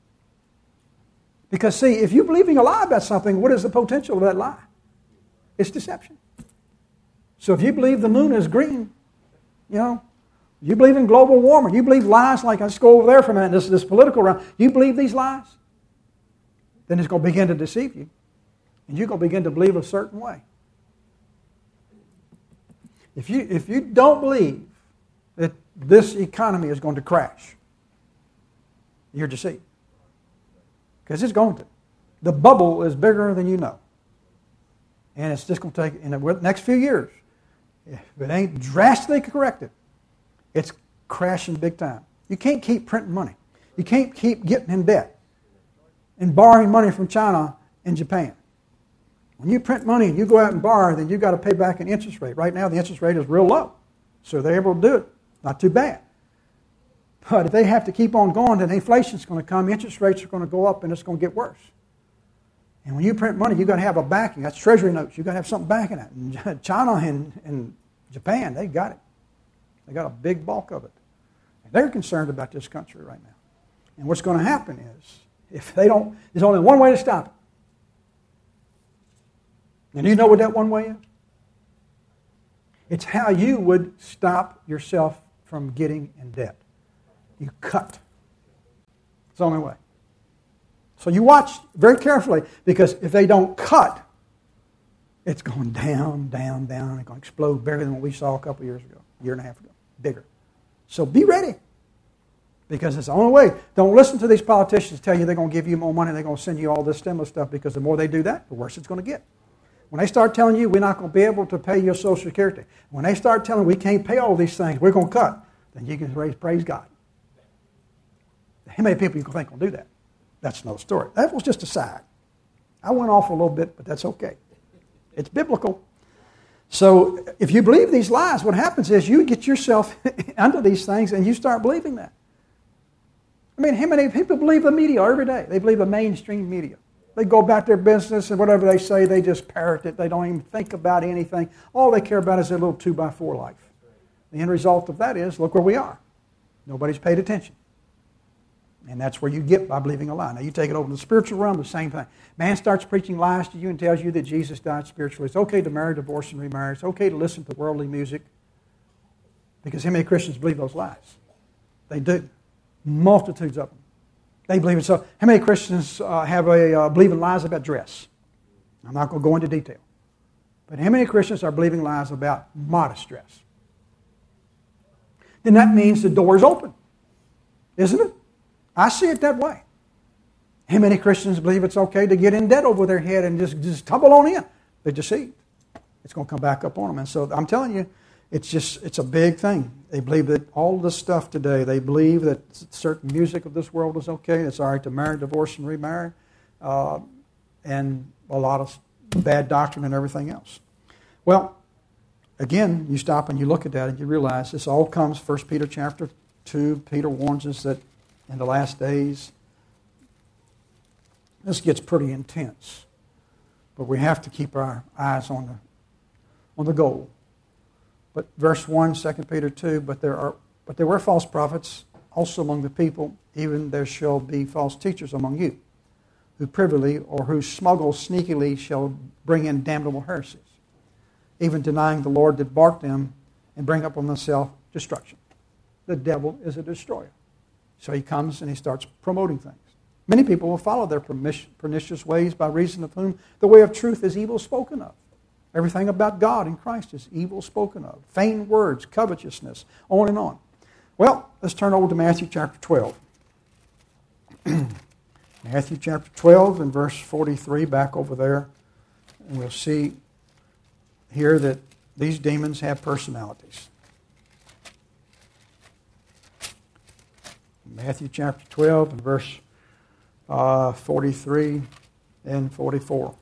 Because see, if you're believing a lie about something, what is the potential of that lie? It's deception. So if you believe the moon is green, you know, you believe in global warming, you believe lies like, let's go over there for a minute, this, this political round, you believe these lies, then it's going to begin to deceive you. And you're going to begin to believe a certain way. If you, if you don't believe that this economy is going to crash, you're deceived. Because it's going to. The bubble is bigger than you know. And it's just going to take, in the next few years, if it ain't drastically corrected, it's crashing big time. You can't keep printing money. You can't keep getting in debt and borrowing money from China and Japan. When you print money and you go out and borrow, then you've got to pay back an interest rate. Right now, the interest rate is real low. So they're able to do it. Not too bad. But if they have to keep on going, then inflation's going to come, interest rates are going to go up, and it's going to get worse. And when you print money, you've got to have a backing. That's treasury notes. You've got to have something backing it. And China and, and Japan, they got it. They got a big bulk of it. And they're concerned about this country right now. And what's going to happen is, if they don't, there's only one way to stop it. And you know what that one way is? It's how you would stop yourself from getting in debt. You cut. It's the only way. So you watch very carefully, because if they don't cut, it's going down, down, down. It's going to explode bigger than what we saw a couple years ago, a year and a half ago. Bigger. So be ready, because it's the only way. Don't listen to these politicians tell you they're going to give you more money, they're going to send you all this stimulus stuff, because the more they do that, the worse it's going to get. When they start telling you we're not going to be able to pay your Social Security, when they start telling you we can't pay all these things, we're going to cut, then you can raise, praise God. How many people you think will do that? That's another story. That was just a side. I went off a little bit, but that's okay. It's biblical. So if you believe these lies, what happens is you get yourself under these things and you start believing that. I mean, how many people believe the media every day? They believe the mainstream media. They go about their business, and whatever they say, they just parrot it. They don't even think about anything. All they care about is their little two by four life. The end result of that is, look where we are. Nobody's paid attention. And that's where you get by believing a lie. Now you take it over to the spiritual realm, the same thing. Man starts preaching lies to you and tells you that Jesus died spiritually. It's okay to marry, divorce, and remarry. It's okay to listen to worldly music. Because how many Christians believe those lies? They do. Multitudes of them. They believe it. So how many Christians uh, have a uh, believing lies about dress? I'm not going to go into detail. But how many Christians are believing lies about modest dress? Then that means the door is open. Isn't it? I see it that way. How many Christians believe it's okay to get in debt over their head and just, just tumble on in? They're deceived. It's going to come back up on them. And so I'm telling you, it's just, it's a big thing. They believe that all this stuff today, they believe that certain music of this world is okay. It's all right to marry, divorce, and remarry. Uh, and a lot of bad doctrine and everything else. Well, again, you stop and you look at that and you realize this all comes, First Peter chapter two. Peter warns us that in the last days, this gets pretty intense. But we have to keep our eyes on the, on the goal. But verse one, Second Peter two, but there are but there were false prophets also among the people, even there shall be false teachers among you, who privily or who smuggle sneakily shall bring in damnable heresies, even denying the Lord that bought them, and bring upon themselves destruction. The devil is a destroyer. So he comes and he starts promoting things. Many people will follow their pernicious ways, by reason of whom the way of truth is evil spoken of. Everything about God in Christ is evil spoken of. Vain words, covetousness, on and on. Well, let's turn over to Matthew chapter twelve. Matthew chapter twelve and verse forty-three, back over there. And we'll see here that these demons have personalities. Matthew chapter twelve and verse uh, forty-three and forty-four.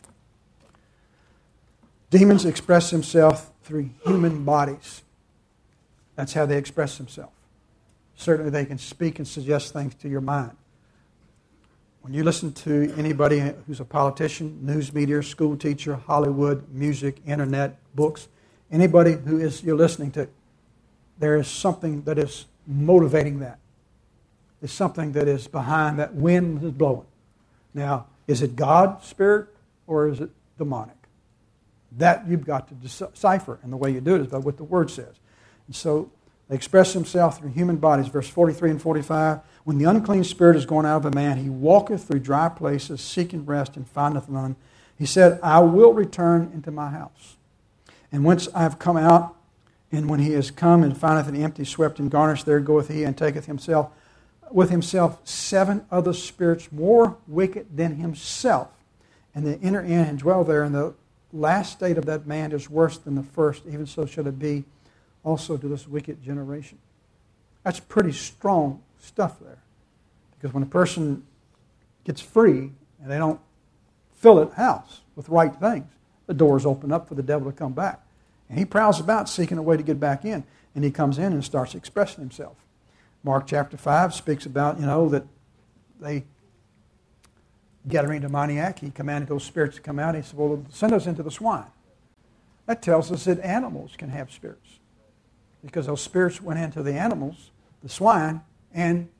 Demons express themselves through human bodies. That's how they express themselves. Certainly they can speak and suggest things to your mind. When you listen to anybody who's a politician, news media, school teacher, Hollywood, music, internet, books, anybody who is you're listening to, there is something that is motivating that. There's something that is behind that wind is blowing. Now, is it God, spirit, or is it demonic? That you've got to decipher, and the way you do it is by what the Word says. And so they express themselves through human bodies. Verse forty-three and forty-five, when the unclean spirit is gone out of a man, he walketh through dry places, seeking rest, and findeth none. He said, I will return into my house. And whence I have come out, and when he is come and findeth an empty, swept, and garnished, there goeth he, and taketh himself with himself seven other spirits more wicked than himself. And they enter in and dwell there, and the last state of that man is worse than the first, even so shall it be also to this wicked generation. That's pretty strong stuff there. Because when a person gets free and they don't fill it house with right things, the doors open up for the devil to come back. And he prowls about seeking a way to get back in. And he comes in and starts expressing himself. Mark chapter five speaks about, you know, that they Gadarene demoniac, he commanded those spirits to come out. He said, well, send us into the swine. That tells us that animals can have spirits. Because those spirits went into the animals, the swine, and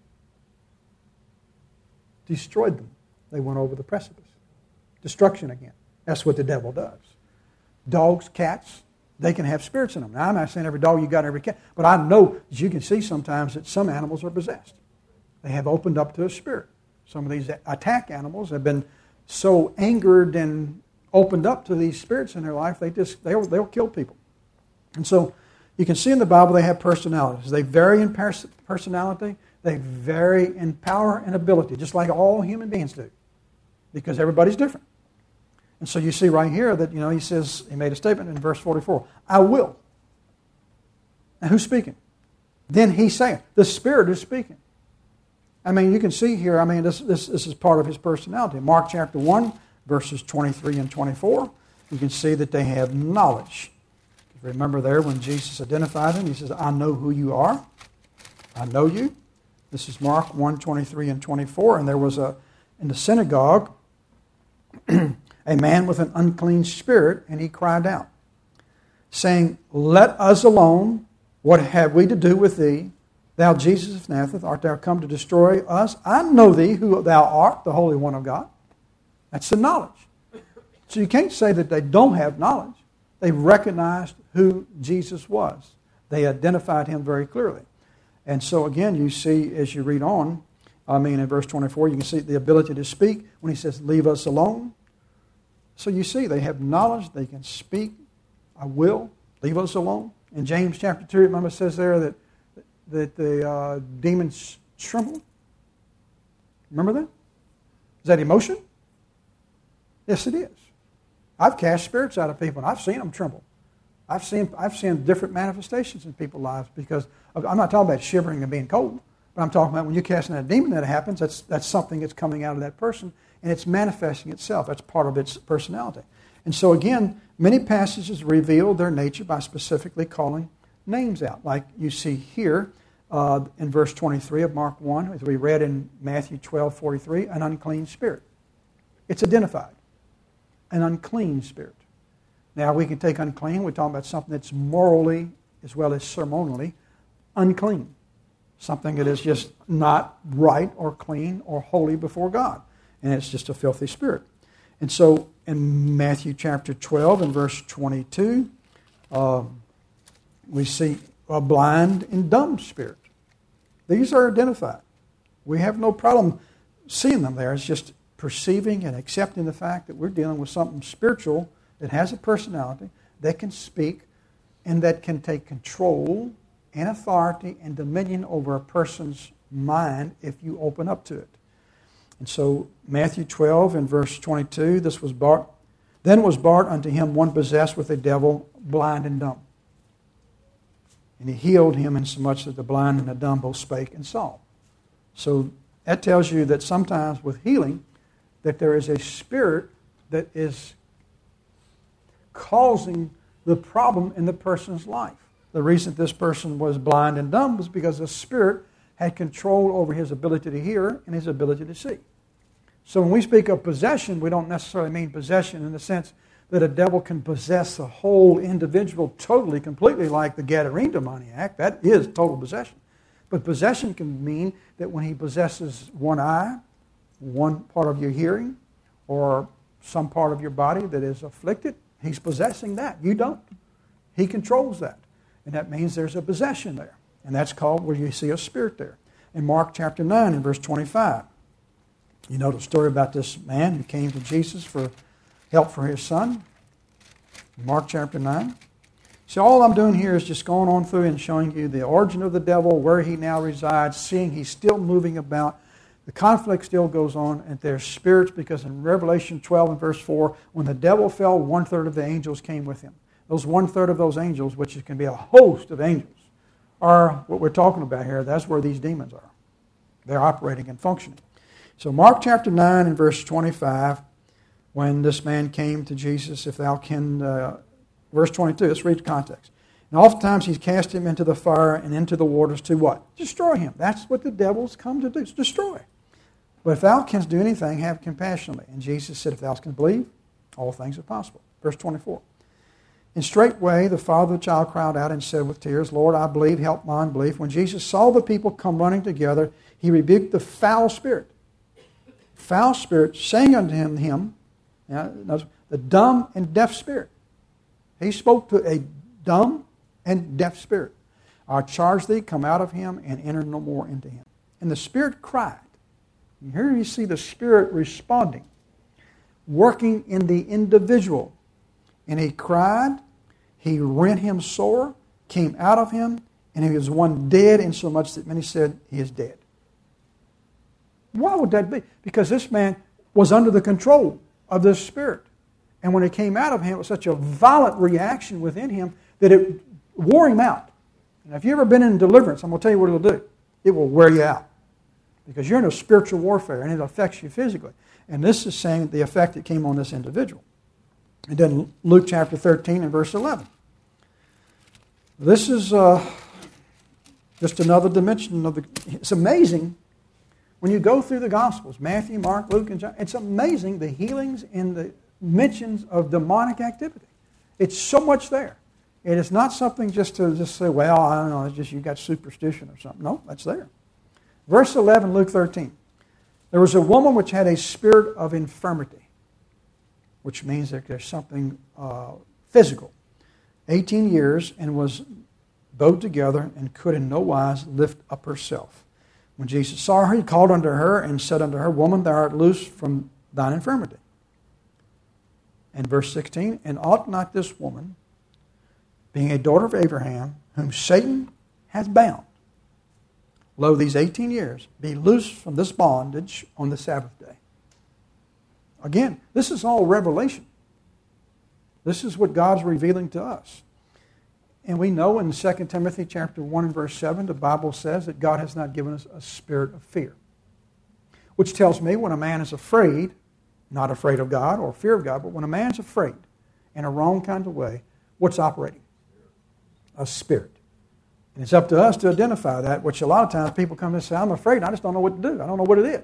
destroyed them. They went over the precipice. Destruction again. That's what the devil does. Dogs, cats, they can have spirits in them. Now, I'm not saying every dog you got, every cat, but I know, as you can see sometimes, that some animals are possessed. They have opened up to a spirit. Some of these attack animals have been so angered and opened up to these spirits in their life, they just they'll, they'll kill people. And so you can see in the Bible they have personalities. They vary in pers- personality. They vary in power and ability, just like all human beings do, because everybody's different. And so you see right here that, you know, he says, he made a statement in verse forty-four, I will. Now who's speaking? Then he saith, the Spirit is speaking. I mean, you can see here, I mean, this, this, this is part of his personality. Mark chapter one, verses twenty-three and twenty-four, you can see that they have knowledge. Remember there when Jesus identified him, he says, I know who you are. I know you. This is Mark one, twenty-three and twenty-four. And there was a, in the synagogue, a man with an unclean spirit, and he cried out, saying, let us alone. What have we to do with thee? Thou Jesus of Nazareth, art thou come to destroy us? I know thee, who thou art, the Holy One of God. That's the knowledge. So you can't say that they don't have knowledge. They recognized who Jesus was. They identified him very clearly. And so again, you see as you read on, I mean in verse twenty-four, you can see the ability to speak when he says, leave us alone. So you see they have knowledge, they can speak, I will, leave us alone. In James chapter two, remember it says there that that the uh, demons tremble. Remember that? Is that emotion? Yes, it is. I've cast spirits out of people, and I've seen them tremble. I've seen I've seen different manifestations in people's lives because of, I'm not talking about shivering and being cold, but I'm talking about when you're casting out a demon that happens, that's that's something that's coming out of that person, and it's manifesting itself. That's part of its personality. And so again, many passages reveal their nature by specifically calling names out, like you see here uh, in verse twenty-three of Mark one, as we read in Matthew twelve forty-three, an unclean spirit. It's identified. An unclean spirit. Now we can take unclean, we're talking about something that's morally as well as ceremonially unclean. Something that is just not right or clean or holy before God. And it's just a filthy spirit. And so in Matthew chapter twelve and verse twenty-two, um, we see a blind and dumb spirit. These are identified. We have no problem seeing them there. It's just perceiving and accepting the fact that we're dealing with something spiritual that has a personality, that can speak, and that can take control and authority and dominion over a person's mind if you open up to it. And so Matthew twelve and verse twenty-two, this was brought, then was brought unto him one possessed with a devil, blind and dumb. And he healed him insomuch that the blind and the dumb both spake and saw. So that tells you that sometimes with healing, that there is a spirit that is causing the problem in the person's life. The reason this person was blind and dumb was because the spirit had control over his ability to hear and his ability to see. So when we speak of possession, we don't necessarily mean possession in the sense that a devil can possess a whole individual totally, completely, like the Gadarene demoniac. That is total possession. But possession can mean that when he possesses one eye, one part of your hearing, or some part of your body that is afflicted, he's possessing that. You don't. He controls that. And that means there's a possession there. And that's called where you see a spirit there. In Mark chapter nine and verse twenty-five, you know the story about this man who came to Jesus for help for his son. Mark chapter nine. So all I'm doing here is just going on through and showing you the origin of the devil, where he now resides, seeing he's still moving about. The conflict still goes on, and there's spirits, because in Revelation twelve and verse four, when the devil fell, one-third of the angels came with him. Those one-third of those angels, which can be a host of angels, are what we're talking about here. That's where these demons are. They're operating and functioning. So Mark chapter nine and verse twenty-five, when this man came to Jesus, if thou can, uh, verse twenty-two, let's read the context. And oftentimes he's cast him into the fire and into the waters to what? Destroy him. That's what the devil's come to do, is destroy. But if thou canst do anything, have compassion on me. And Jesus said, if thou canst believe, all things are possible. Verse twenty-four. And straightway the father of the child cried out and said with tears, Lord, I believe, help my unbelief. When Jesus saw the people come running together, he rebuked the foul spirit. Foul spirit, saying unto him, him now, the dumb and deaf spirit. He spoke to a dumb and deaf spirit. I charge thee, come out of him and enter no more into him. And the spirit cried. And here you see the spirit responding, working in the individual. And he cried, he rent him sore, came out of him, and he was one dead, insomuch that many said he is dead. Why would that be? Because this man was under the control of this spirit. And when it came out of him, it was such a violent reaction within him that it wore him out. And if you've ever been in deliverance, I'm going to tell you what it'll do. It will wear you out. Because you're in a spiritual warfare, and it affects you physically. And this is saying the effect that came on this individual. And then Luke chapter thirteen and verse eleven. This is uh, just another dimension of the... It's amazing when you go through the Gospels, Matthew, Mark, Luke, and John, it's amazing the healings and the mentions of demonic activity. It's so much there. And it's not something just to just say, well, I don't know, it's just you got superstition or something. No, that's there. Verse eleven, Luke thirteen. There was a woman which had a spirit of infirmity, which means that there's something uh, physical. eighteen years, and was bowed together, and could in no wise lift up herself. When Jesus saw her, he called unto her, and said unto her, Woman, thou art loosed from thine infirmity. And verse sixteen, And ought not this woman, being a daughter of Abraham, whom Satan hath bound, lo, these eighteen years, be loosed from this bondage on the Sabbath day? Again, this is all revelation. This is what God's revealing to us. And we know in Second Timothy chapter one and verse seven, the Bible says that God has not given us a spirit of fear. Which tells me when a man is afraid, not afraid of God or fear of God, but when a man's afraid in a wrong kind of way, what's operating? A spirit. And it's up to us to identify that, which a lot of times people come and say, I'm afraid, I just don't know what to do. I don't know what it is.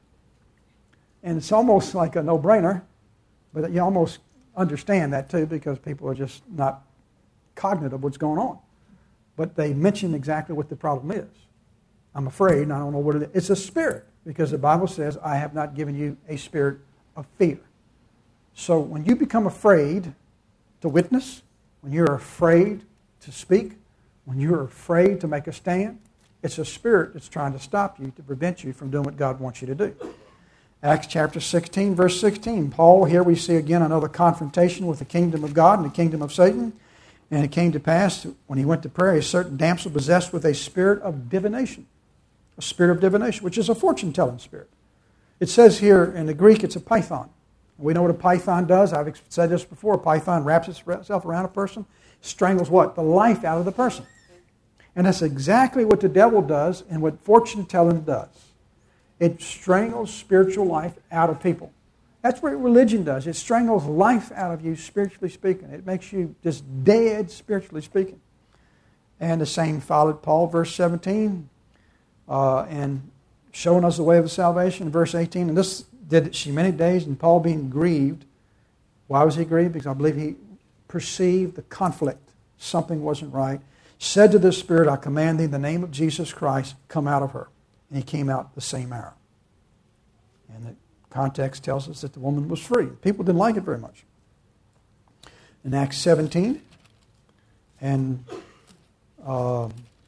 And it's almost like a no-brainer, but you almost understand that too because people are just not cognizant of what's going on. But they mention exactly what the problem is. I'm afraid and I don't know what it is. It's a spirit because the Bible says, I have not given you a spirit of fear. So when you become afraid to witness, when you're afraid to speak, when you're afraid to make a stand, it's a spirit that's trying to stop you, to prevent you from doing what God wants you to do. Acts chapter sixteen, verse sixteen. Paul, here we see again another confrontation with the kingdom of God and the kingdom of Satan. And it came to pass, when he went to prayer, a certain damsel possessed with a spirit of divination. A spirit of divination, which is a fortune-telling spirit. It says here in the Greek, it's a python. We know what a python does. I've said this before. A python wraps itself around a person, strangles what? The life out of the person. And that's exactly what the devil does and what fortune-telling does. It strangles spiritual life out of people. That's what religion does. It strangles life out of you, spiritually speaking. It makes you just dead, spiritually speaking. And the same followed Paul, verse seventeen, uh, and showing us the way of salvation, verse eighteen. And this did she many days, and Paul being grieved. Why was he grieved? Because I believe he perceived the conflict. Something wasn't right. Said to the spirit, I command thee in the name of Jesus Christ, come out of her. And he came out the same hour. And the context tells us that the woman was free. People didn't like it very much. In Acts seventeen and uh,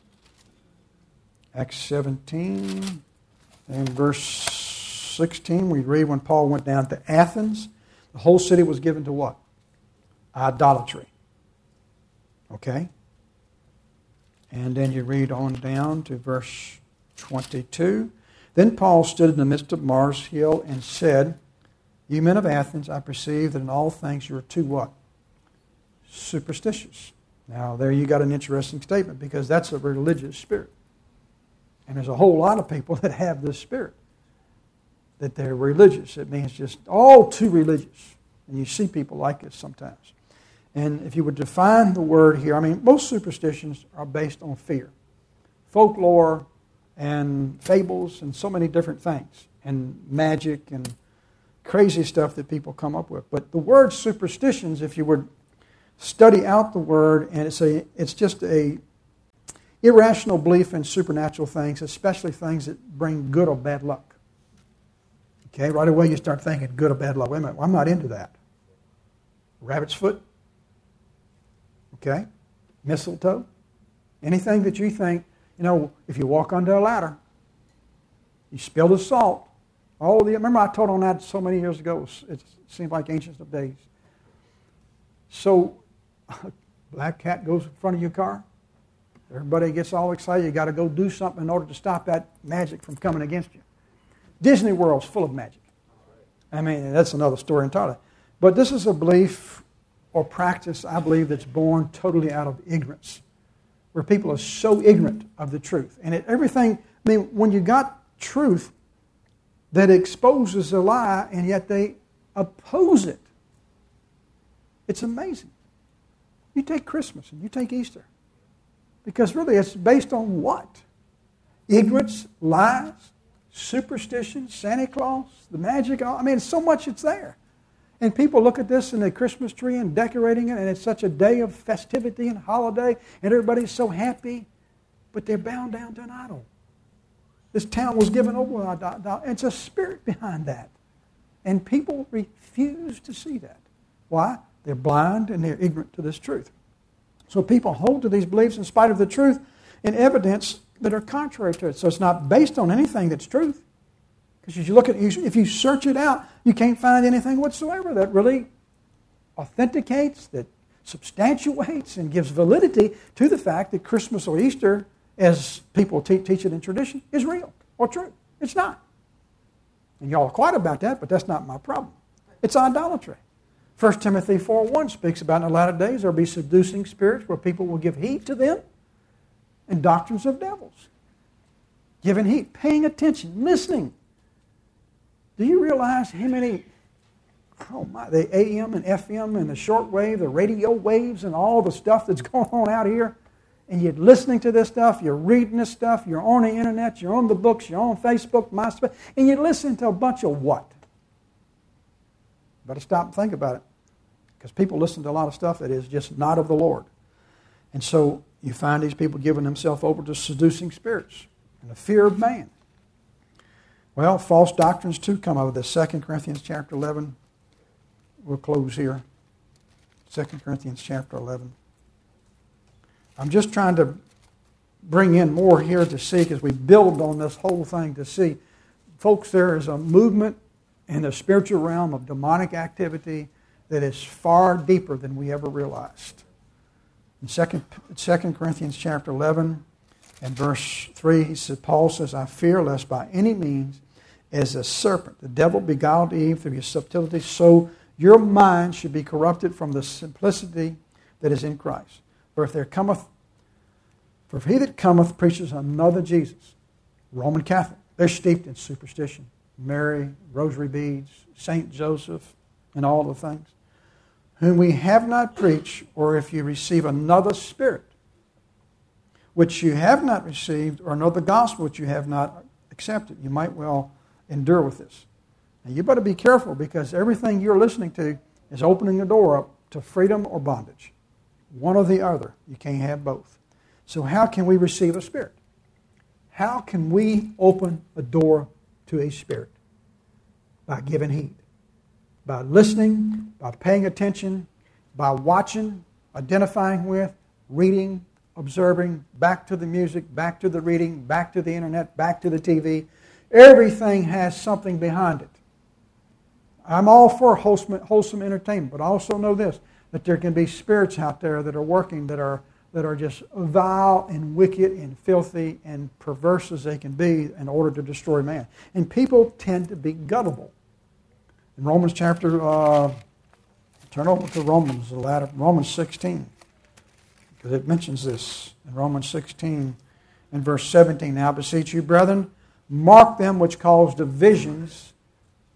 Acts seventeen and verse sixteen, we read when Paul went down to Athens, the whole city was given to what? Idolatry. Okay? And then you read on down to verse twenty-two. Then Paul stood in the midst of Mars Hill and said, You men of Athens, I perceive that in all things you are too what? Superstitious. Now there you got an interesting statement because that's a religious spirit. And there's a whole lot of people that have this spirit. That they're religious. It means just all too religious. And you see people like this sometimes. And if you would define the word here, I mean, most superstitions are based on fear. Folklore and fables and so many different things. And magic and crazy stuff that people come up with. But the word superstitions, if you would study out the word, and it's a, it's just a irrational belief in supernatural things, especially things that bring good or bad luck. Okay, right away you start thinking good or bad luck. Wait a minute, well, I'm not into that. Rabbit's foot? Okay, mistletoe? Anything that you think, you know, if you walk under a ladder, you spill the salt. All the, remember I taught on that so many years ago. It seems like ancient of days. So, a black cat goes in front of your car. Everybody gets all excited. You got to go do something in order to stop that magic from coming against you. Disney World's full of magic. I mean, that's another story entirely. But this is a belief or practice, I believe, that's born totally out of ignorance, where people are so ignorant of the truth. And it, everything, I mean, when you got truth that exposes a lie, and yet they oppose it, it's amazing. You take Christmas and you take Easter. Because really it's based on what? Ignorance, lies, superstition, Santa Claus, the magic. I mean, so much it's there. And people look at this in the Christmas tree and decorating it, and it's such a day of festivity and holiday, and everybody's so happy, but they're bound down to an idol. This town was given over. It's a spirit behind that. And people refuse to see that. Why? They're blind and they're ignorant to this truth. So people hold to these beliefs in spite of the truth and evidence that are contrary to it. So it's not based on anything that's truth. Because if you look at it, if you search it out, you can't find anything whatsoever that really authenticates, that substantiates, and gives validity to the fact that Christmas or Easter, as people te- teach it in tradition, is real or true. It's not. And y'all are quiet about that, but that's not my problem. It's idolatry. First Timothy four one speaks about in the latter days there will be seducing spirits where people will give heed to them, and doctrines of devils. Giving heed, paying attention, listening. Do you realize how many, oh my, the A M and F M and the shortwave, the radio waves and all the stuff that's going on out here, and you're listening to this stuff, you're reading this stuff, you're on the internet, you're on the books, you're on Facebook, MySpace, and you're listening to a bunch of what? Better stop and think about it. Because people listen to a lot of stuff that is just not of the Lord. And so you find these people giving themselves over to seducing spirits and the fear of man. Well, false doctrines too come out of this. Second Corinthians chapter eleven. We'll close here. Second Corinthians chapter eleven. I'm just trying to bring in more here to see, because we build on this whole thing to see. Folks, there is a movement in the spiritual realm of demonic activity that is far deeper than we ever realized. In Second Corinthians chapter eleven and verse three, he said, Paul says, I fear lest by any means, as a serpent, the devil beguiled Eve through his subtlety, so your mind should be corrupted from the simplicity that is in Christ. For if there cometh, for if he that cometh preaches another Jesus, Roman Catholic, they're steeped in superstition. Mary, rosary beads, Saint Joseph, and all the things, whom we have not preached, or if you receive another spirit, which you have not received, or another gospel which you have not accepted, you might well endure with this. Now you better be careful, because everything you're listening to is opening the door up to freedom or bondage. One or the other. You can't have both. So how can we receive a spirit? How can we open a door to a spirit? By giving heed. By listening, by paying attention, by watching, identifying with, reading, observing, back to the music, back to the reading, back to the internet, back to the T V. Everything has something behind it. I'm all for wholesome, wholesome entertainment, but I also know this, that there can be spirits out there that are working that are that are just vile and wicked and filthy and perverse as they can be in order to destroy man. And people tend to be gullible. In Romans chapter, uh, turn over to Romans, the latter, Romans sixteen, because it mentions this in Romans sixteen and verse seventeen. Now I beseech you, brethren, mark them which cause divisions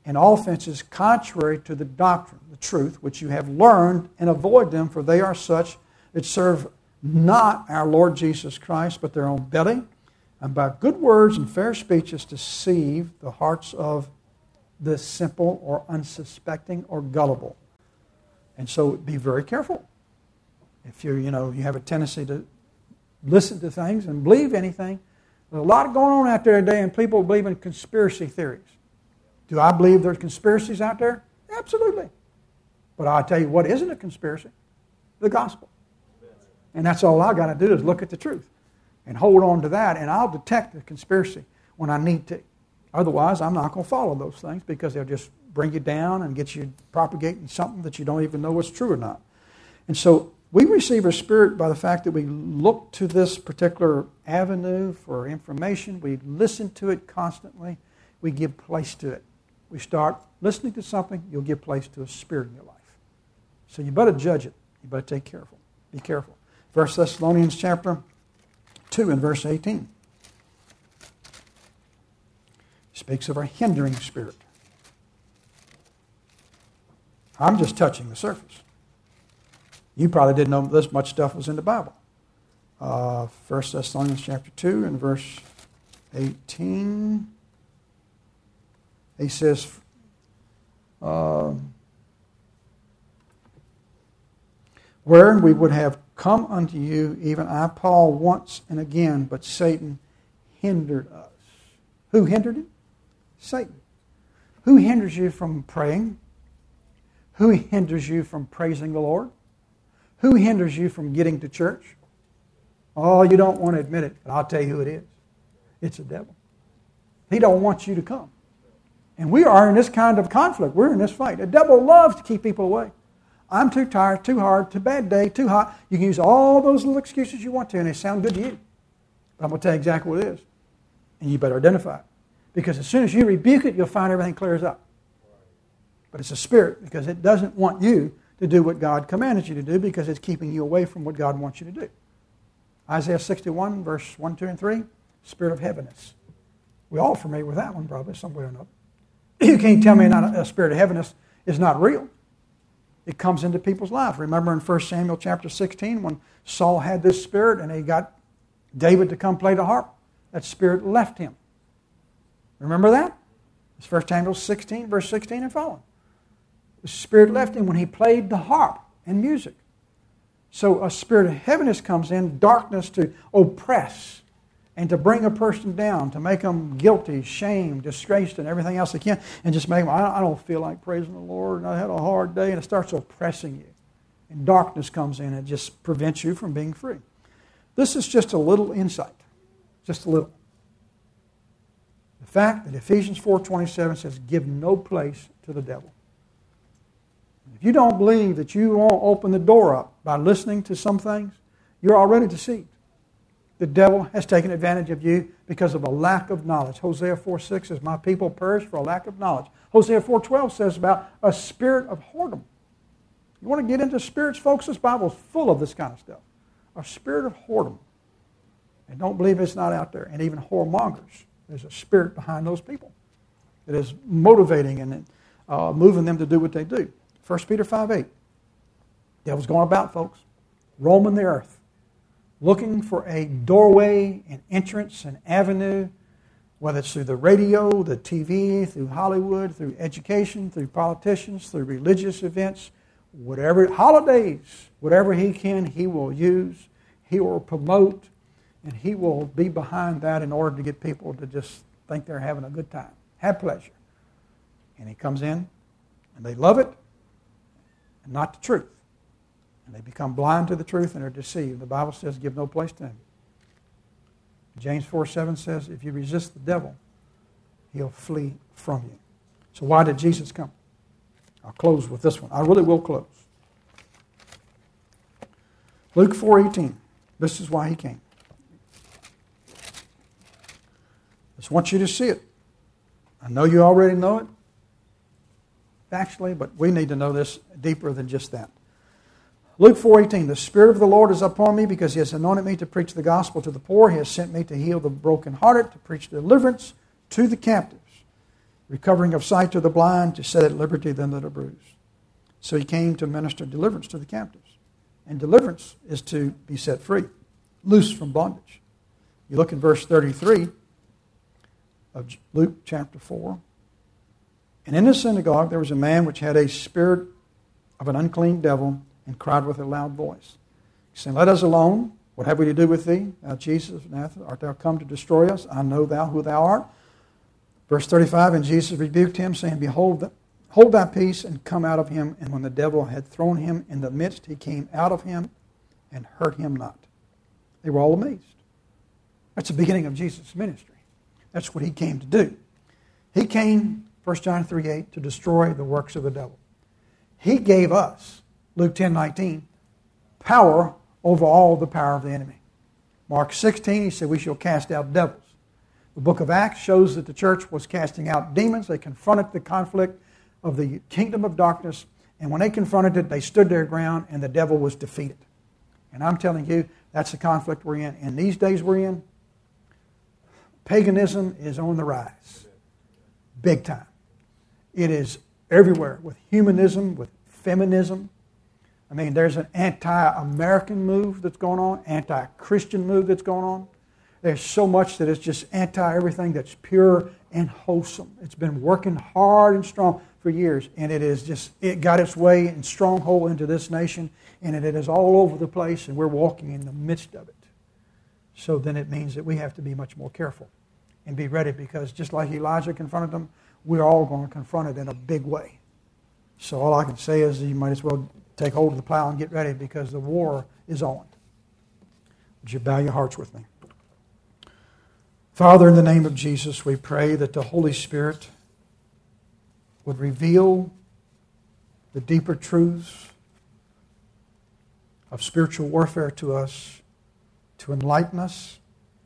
and offenses contrary to the doctrine, the truth, which you have learned, and avoid them, for they are such that serve not our Lord Jesus Christ, but their own belly, and by good words and fair speeches deceive the hearts of the simple or unsuspecting or gullible. And so be very careful. If you you know you have a tendency to listen to things and believe anything, there's a lot going on out there today, and people believe in conspiracy theories. Do I believe there's conspiracies out there? Absolutely. But I'll tell you what isn't a conspiracy: the gospel. And that's all I got to do is look at the truth and hold on to that, and I'll detect the conspiracy when I need to. Otherwise, I'm not going to follow those things because they'll just bring you down and get you propagating something that you don't even know what's true or not. And so we receive a spirit by the fact that we look to this particular avenue for information. We listen to it constantly. We give place to it. We start listening to something, you'll give place to a spirit in your life. So you better judge it. You better take careful. Be careful. First Thessalonians chapter two and verse eighteen speaks of a hindering spirit. I'm just touching the surface. You probably didn't know this much stuff was in the Bible. Uh, First Thessalonians chapter two and verse eighteen. He says, uh, wherein we would have come unto you, even I, Paul, once and again, but Satan hindered us. Who hindered him? Satan. Who hinders you from praying? Who hinders you from praising the Lord? Who hinders you from getting to church? Oh, you don't want to admit it, but I'll tell you who it is. It's the devil. He don't want you to come. And we are in this kind of conflict. We're in this fight. The devil loves to keep people away. I'm too tired, too hard, too bad day, too hot. You can use all those little excuses you want to, and they sound good to you. But I'm going to tell you exactly what it is. And you better identify it. Because as soon as you rebuke it, you'll find everything clears up. But it's a spirit, because it doesn't want you to do what God commanded you to do, because it's keeping you away from what God wants you to do. Isaiah sixty-one, verse one, two, and three, spirit of heaviness. We're all familiar with that one, probably, some way or another. You can't tell me not a spirit of heaviness is not real. It comes into people's lives. Remember in First Samuel chapter sixteen, when Saul had this spirit and he got David to come play the harp, that spirit left him. Remember that? It's First Samuel sixteen, verse sixteen and following. The spirit left him when he played the harp and music. So a spirit of heaviness comes in, darkness to oppress and to bring a person down, to make them guilty, shamed, disgraced, and everything else they can, and just make them, I don't feel like praising the Lord, and I had a hard day, and it starts oppressing you. And darkness comes in and just prevents you from being free. This is just a little insight, just a little. The fact that Ephesians four twenty-seven says, give no place to the devil. If you don't believe that you won't open the door up by listening to some things, you're already deceived. The devil has taken advantage of you because of a lack of knowledge. Hosea four six says, my people perish for a lack of knowledge. Hosea four twelve says about a spirit of whoredom. You want to get into spirits, folks? This Bible is full of this kind of stuff. A spirit of whoredom. And don't believe it's not out there. And even whoremongers. There's a spirit behind those people that is motivating and uh, moving them to do what they do. First Peter five eight. Devil's going about, folks, roaming the earth, looking for a doorway, an entrance, an avenue, whether it's through the radio, the T V, through Hollywood, through education, through politicians, through religious events, whatever, holidays, whatever he can, he will use, he will promote, and he will be behind that in order to get people to just think they're having a good time, have pleasure. And he comes in, and they love it, and not the truth. And they become blind to the truth and are deceived. The Bible says, give no place to him. James four seven says, if you resist the devil, he'll flee from you. So why did Jesus come? I'll close with this one. I really will close. Luke four eighteen. This is why he came. I just want you to see it. I know you already know it, actually, but we need to know this deeper than just that. Luke four eighteen, the Spirit of the Lord is upon me because He has anointed me to preach the gospel to the poor. He has sent me to heal the brokenhearted, to preach deliverance to the captives, recovering of sight to the blind, to set at liberty them that are bruised. So he came to minister deliverance to the captives. And deliverance is to be set free, loose from bondage. You look in verse thirty-three of Luke chapter four. And in the synagogue there was a man which had a spirit of an unclean devil, and cried with a loud voice, saying, Let us alone. What have we to do with thee, thou Jesus of Nazareth? Art thou come to destroy us? I know thou who thou art. Verse thirty-five, and Jesus rebuked him, saying, Behold, hold thy peace, and come out of him. And when the devil had thrown him in the midst, he came out of him and hurt him not. They were all amazed. That's the beginning of Jesus' ministry. That's what he came to do. He came, First John three eight, to destroy the works of the devil. He gave us, Luke ten nineteen, power over all the power of the enemy. Mark sixteen, he said, we shall cast out devils. The book of Acts shows that the church was casting out demons. They confronted the conflict of the kingdom of darkness, and when they confronted it, they stood their ground, and the devil was defeated. And I'm telling you, that's the conflict we're in. And these days we're in, paganism is on the rise. Big time. It is everywhere, with humanism, with feminism. I mean, there's an anti-American move that's going on, anti-Christian move that's going on. There's so much that is just anti-everything that's pure and wholesome. It's been working hard and strong for years, and it is just, it got its way and stronghold into this nation, and it is all over the place, and we're walking in the midst of it. So then it means that we have to be much more careful and be ready, because just like Elijah confronted them, we're all going to confront it in a big way. So all I can say is you might as well take hold of the plow and get ready, because the war is on. Would you bow your hearts with me? Father, in the name of Jesus, we pray that the Holy Spirit would reveal the deeper truths of spiritual warfare to us, to enlighten us,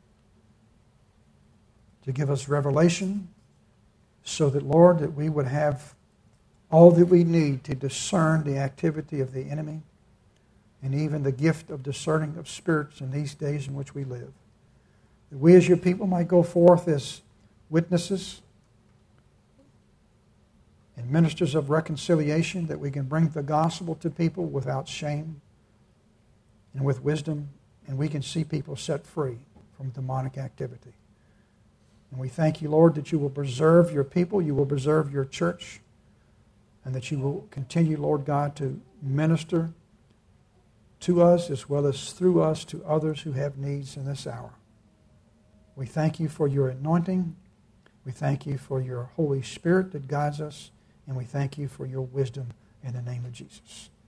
to give us revelation, so that, Lord, that we would have all that we need to discern the activity of the enemy, and even the gift of discerning of spirits in these days in which we live. That we as your people might go forth as witnesses and ministers of reconciliation, that we can bring the gospel to people without shame and with wisdom, and we can see people set free from demonic activity. And we thank you, Lord, that you will preserve your people, you will preserve your church, and that you will continue, Lord God, to minister to us as well as through us to others who have needs in this hour. We thank you for your anointing. We thank you for your Holy Spirit that guides us. And we thank you for your wisdom in the name of Jesus.